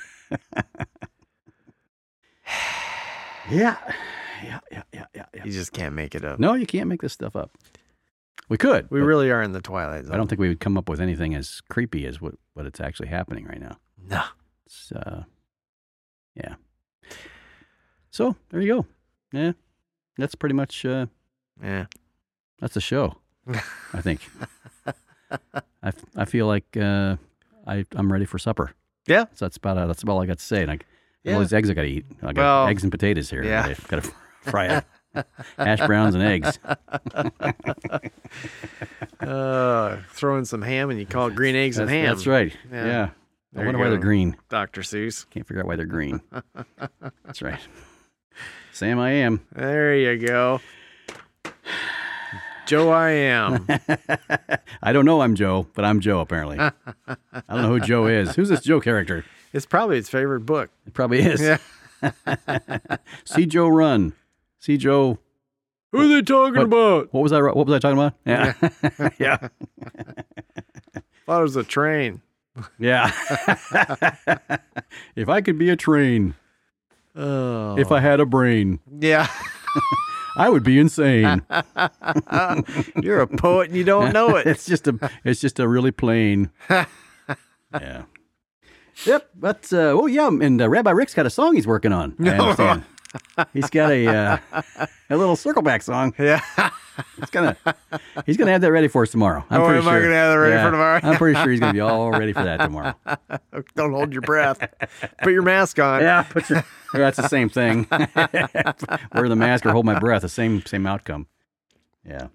yeah. Yeah. Yeah. Yeah. Yeah. Yeah. You just can't make it up. No, you can't make this stuff up. We could. We but really are in the twilight zone. I don't think we would come up with anything as creepy as what, what it's actually happening right now. No. It's, uh, yeah. So there you go. Yeah. That's pretty much, uh, Yeah. that's the show, I think. I, f- I feel like, uh, I, I'm ready for supper. Yeah. So that's about, uh, that's about all I got to say. And I, Yeah. all these eggs I got to eat. I got Well, eggs and potatoes here. yeah. I've got to fry up. Hash browns and eggs. Uh, throw in some ham and you call it green eggs That's, and ham. that's right. Yeah. Yeah. There I you wonder why they're go. green. Doctor Seuss. Can't figure out why they're green. That's right. Sam, I am. There you go. Joe, I am. I don't know I'm Joe, but I'm Joe, apparently. I don't know who Joe is. Who's this Joe character? It's probably his favorite book. It probably is. Yeah. See Joe run. See Joe. Who are they talking What- about? What was I? What was I talking about? Yeah. Yeah. Thought it was a train. Yeah. If I could be a train, Oh. if I had a brain, Yeah. I would be insane. You're a poet and you don't know it. It's just a. It's just a really plain. Yeah. Yep. But uh, oh yeah, and uh, Rabbi Rick's got a song he's working on. I understand. He's got a uh, a little circleback song. Yeah. He's gonna he's gonna have that ready for us tomorrow. I'm Oh, pretty am I sure. gonna have that ready for tomorrow? I'm pretty sure he's gonna be all ready for that tomorrow. Don't hold your breath. Put your mask on. Yeah, put your. That's the same thing. Wear the mask or hold my breath. The same same outcome. Yeah,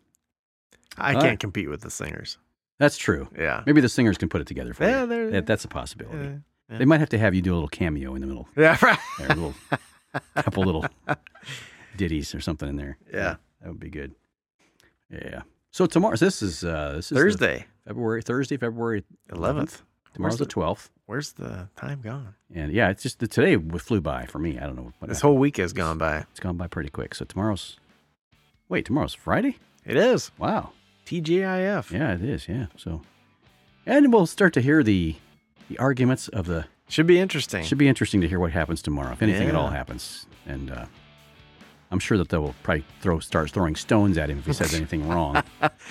I All can't right. compete with the singers. that's true. Yeah. Maybe the singers can put it together for Yeah, you. they're- That, that's a possibility. Yeah. Yeah. They might have to have you do a little cameo in the middle. Yeah. Right. There, a little couple little ditties or something in there. Yeah. That would be good. Yeah. So tomorrow, this is uh, this is the Thursday, February Thursday, February eleventh. Tomorrow's Where's the the, twelfth, where's the time gone? and yeah, it's just the, today flew by for me. I don't know. What This happened. whole week has gone by. It's gone by pretty quick. So tomorrow's wait, tomorrow's Friday. It is. Wow. T G I F. Yeah, it is. Yeah. So, and we'll start to hear the the arguments of the. Should be interesting. Should be interesting to hear what happens tomorrow, if anything at all Yeah. happens. And uh, I'm sure that they will probably throw start throwing stones at him if he says anything wrong.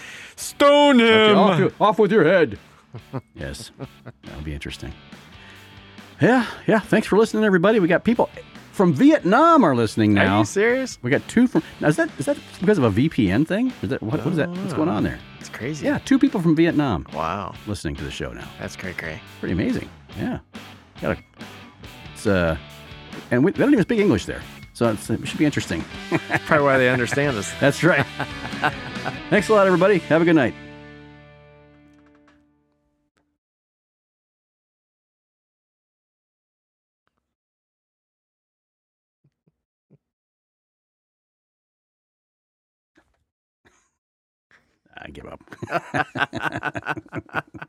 Stone Okay, him. off, you- off with your head. Yes, that'll be interesting. Yeah, yeah. Thanks for listening, everybody. We got people from Vietnam are listening Are now. you serious? We got two from. Now, is that is that because of a V P N thing? Is that what, what is that? What's going on there? It's crazy. Yeah, two people from Vietnam Wow. listening to the show now. That's cray cray. Pretty amazing. Yeah. Got a, it's uh, and we, they don't even speak English there, so it's, it should be interesting. Probably why they understand us. That's right. Thanks a lot, everybody. Have a good night. I give up.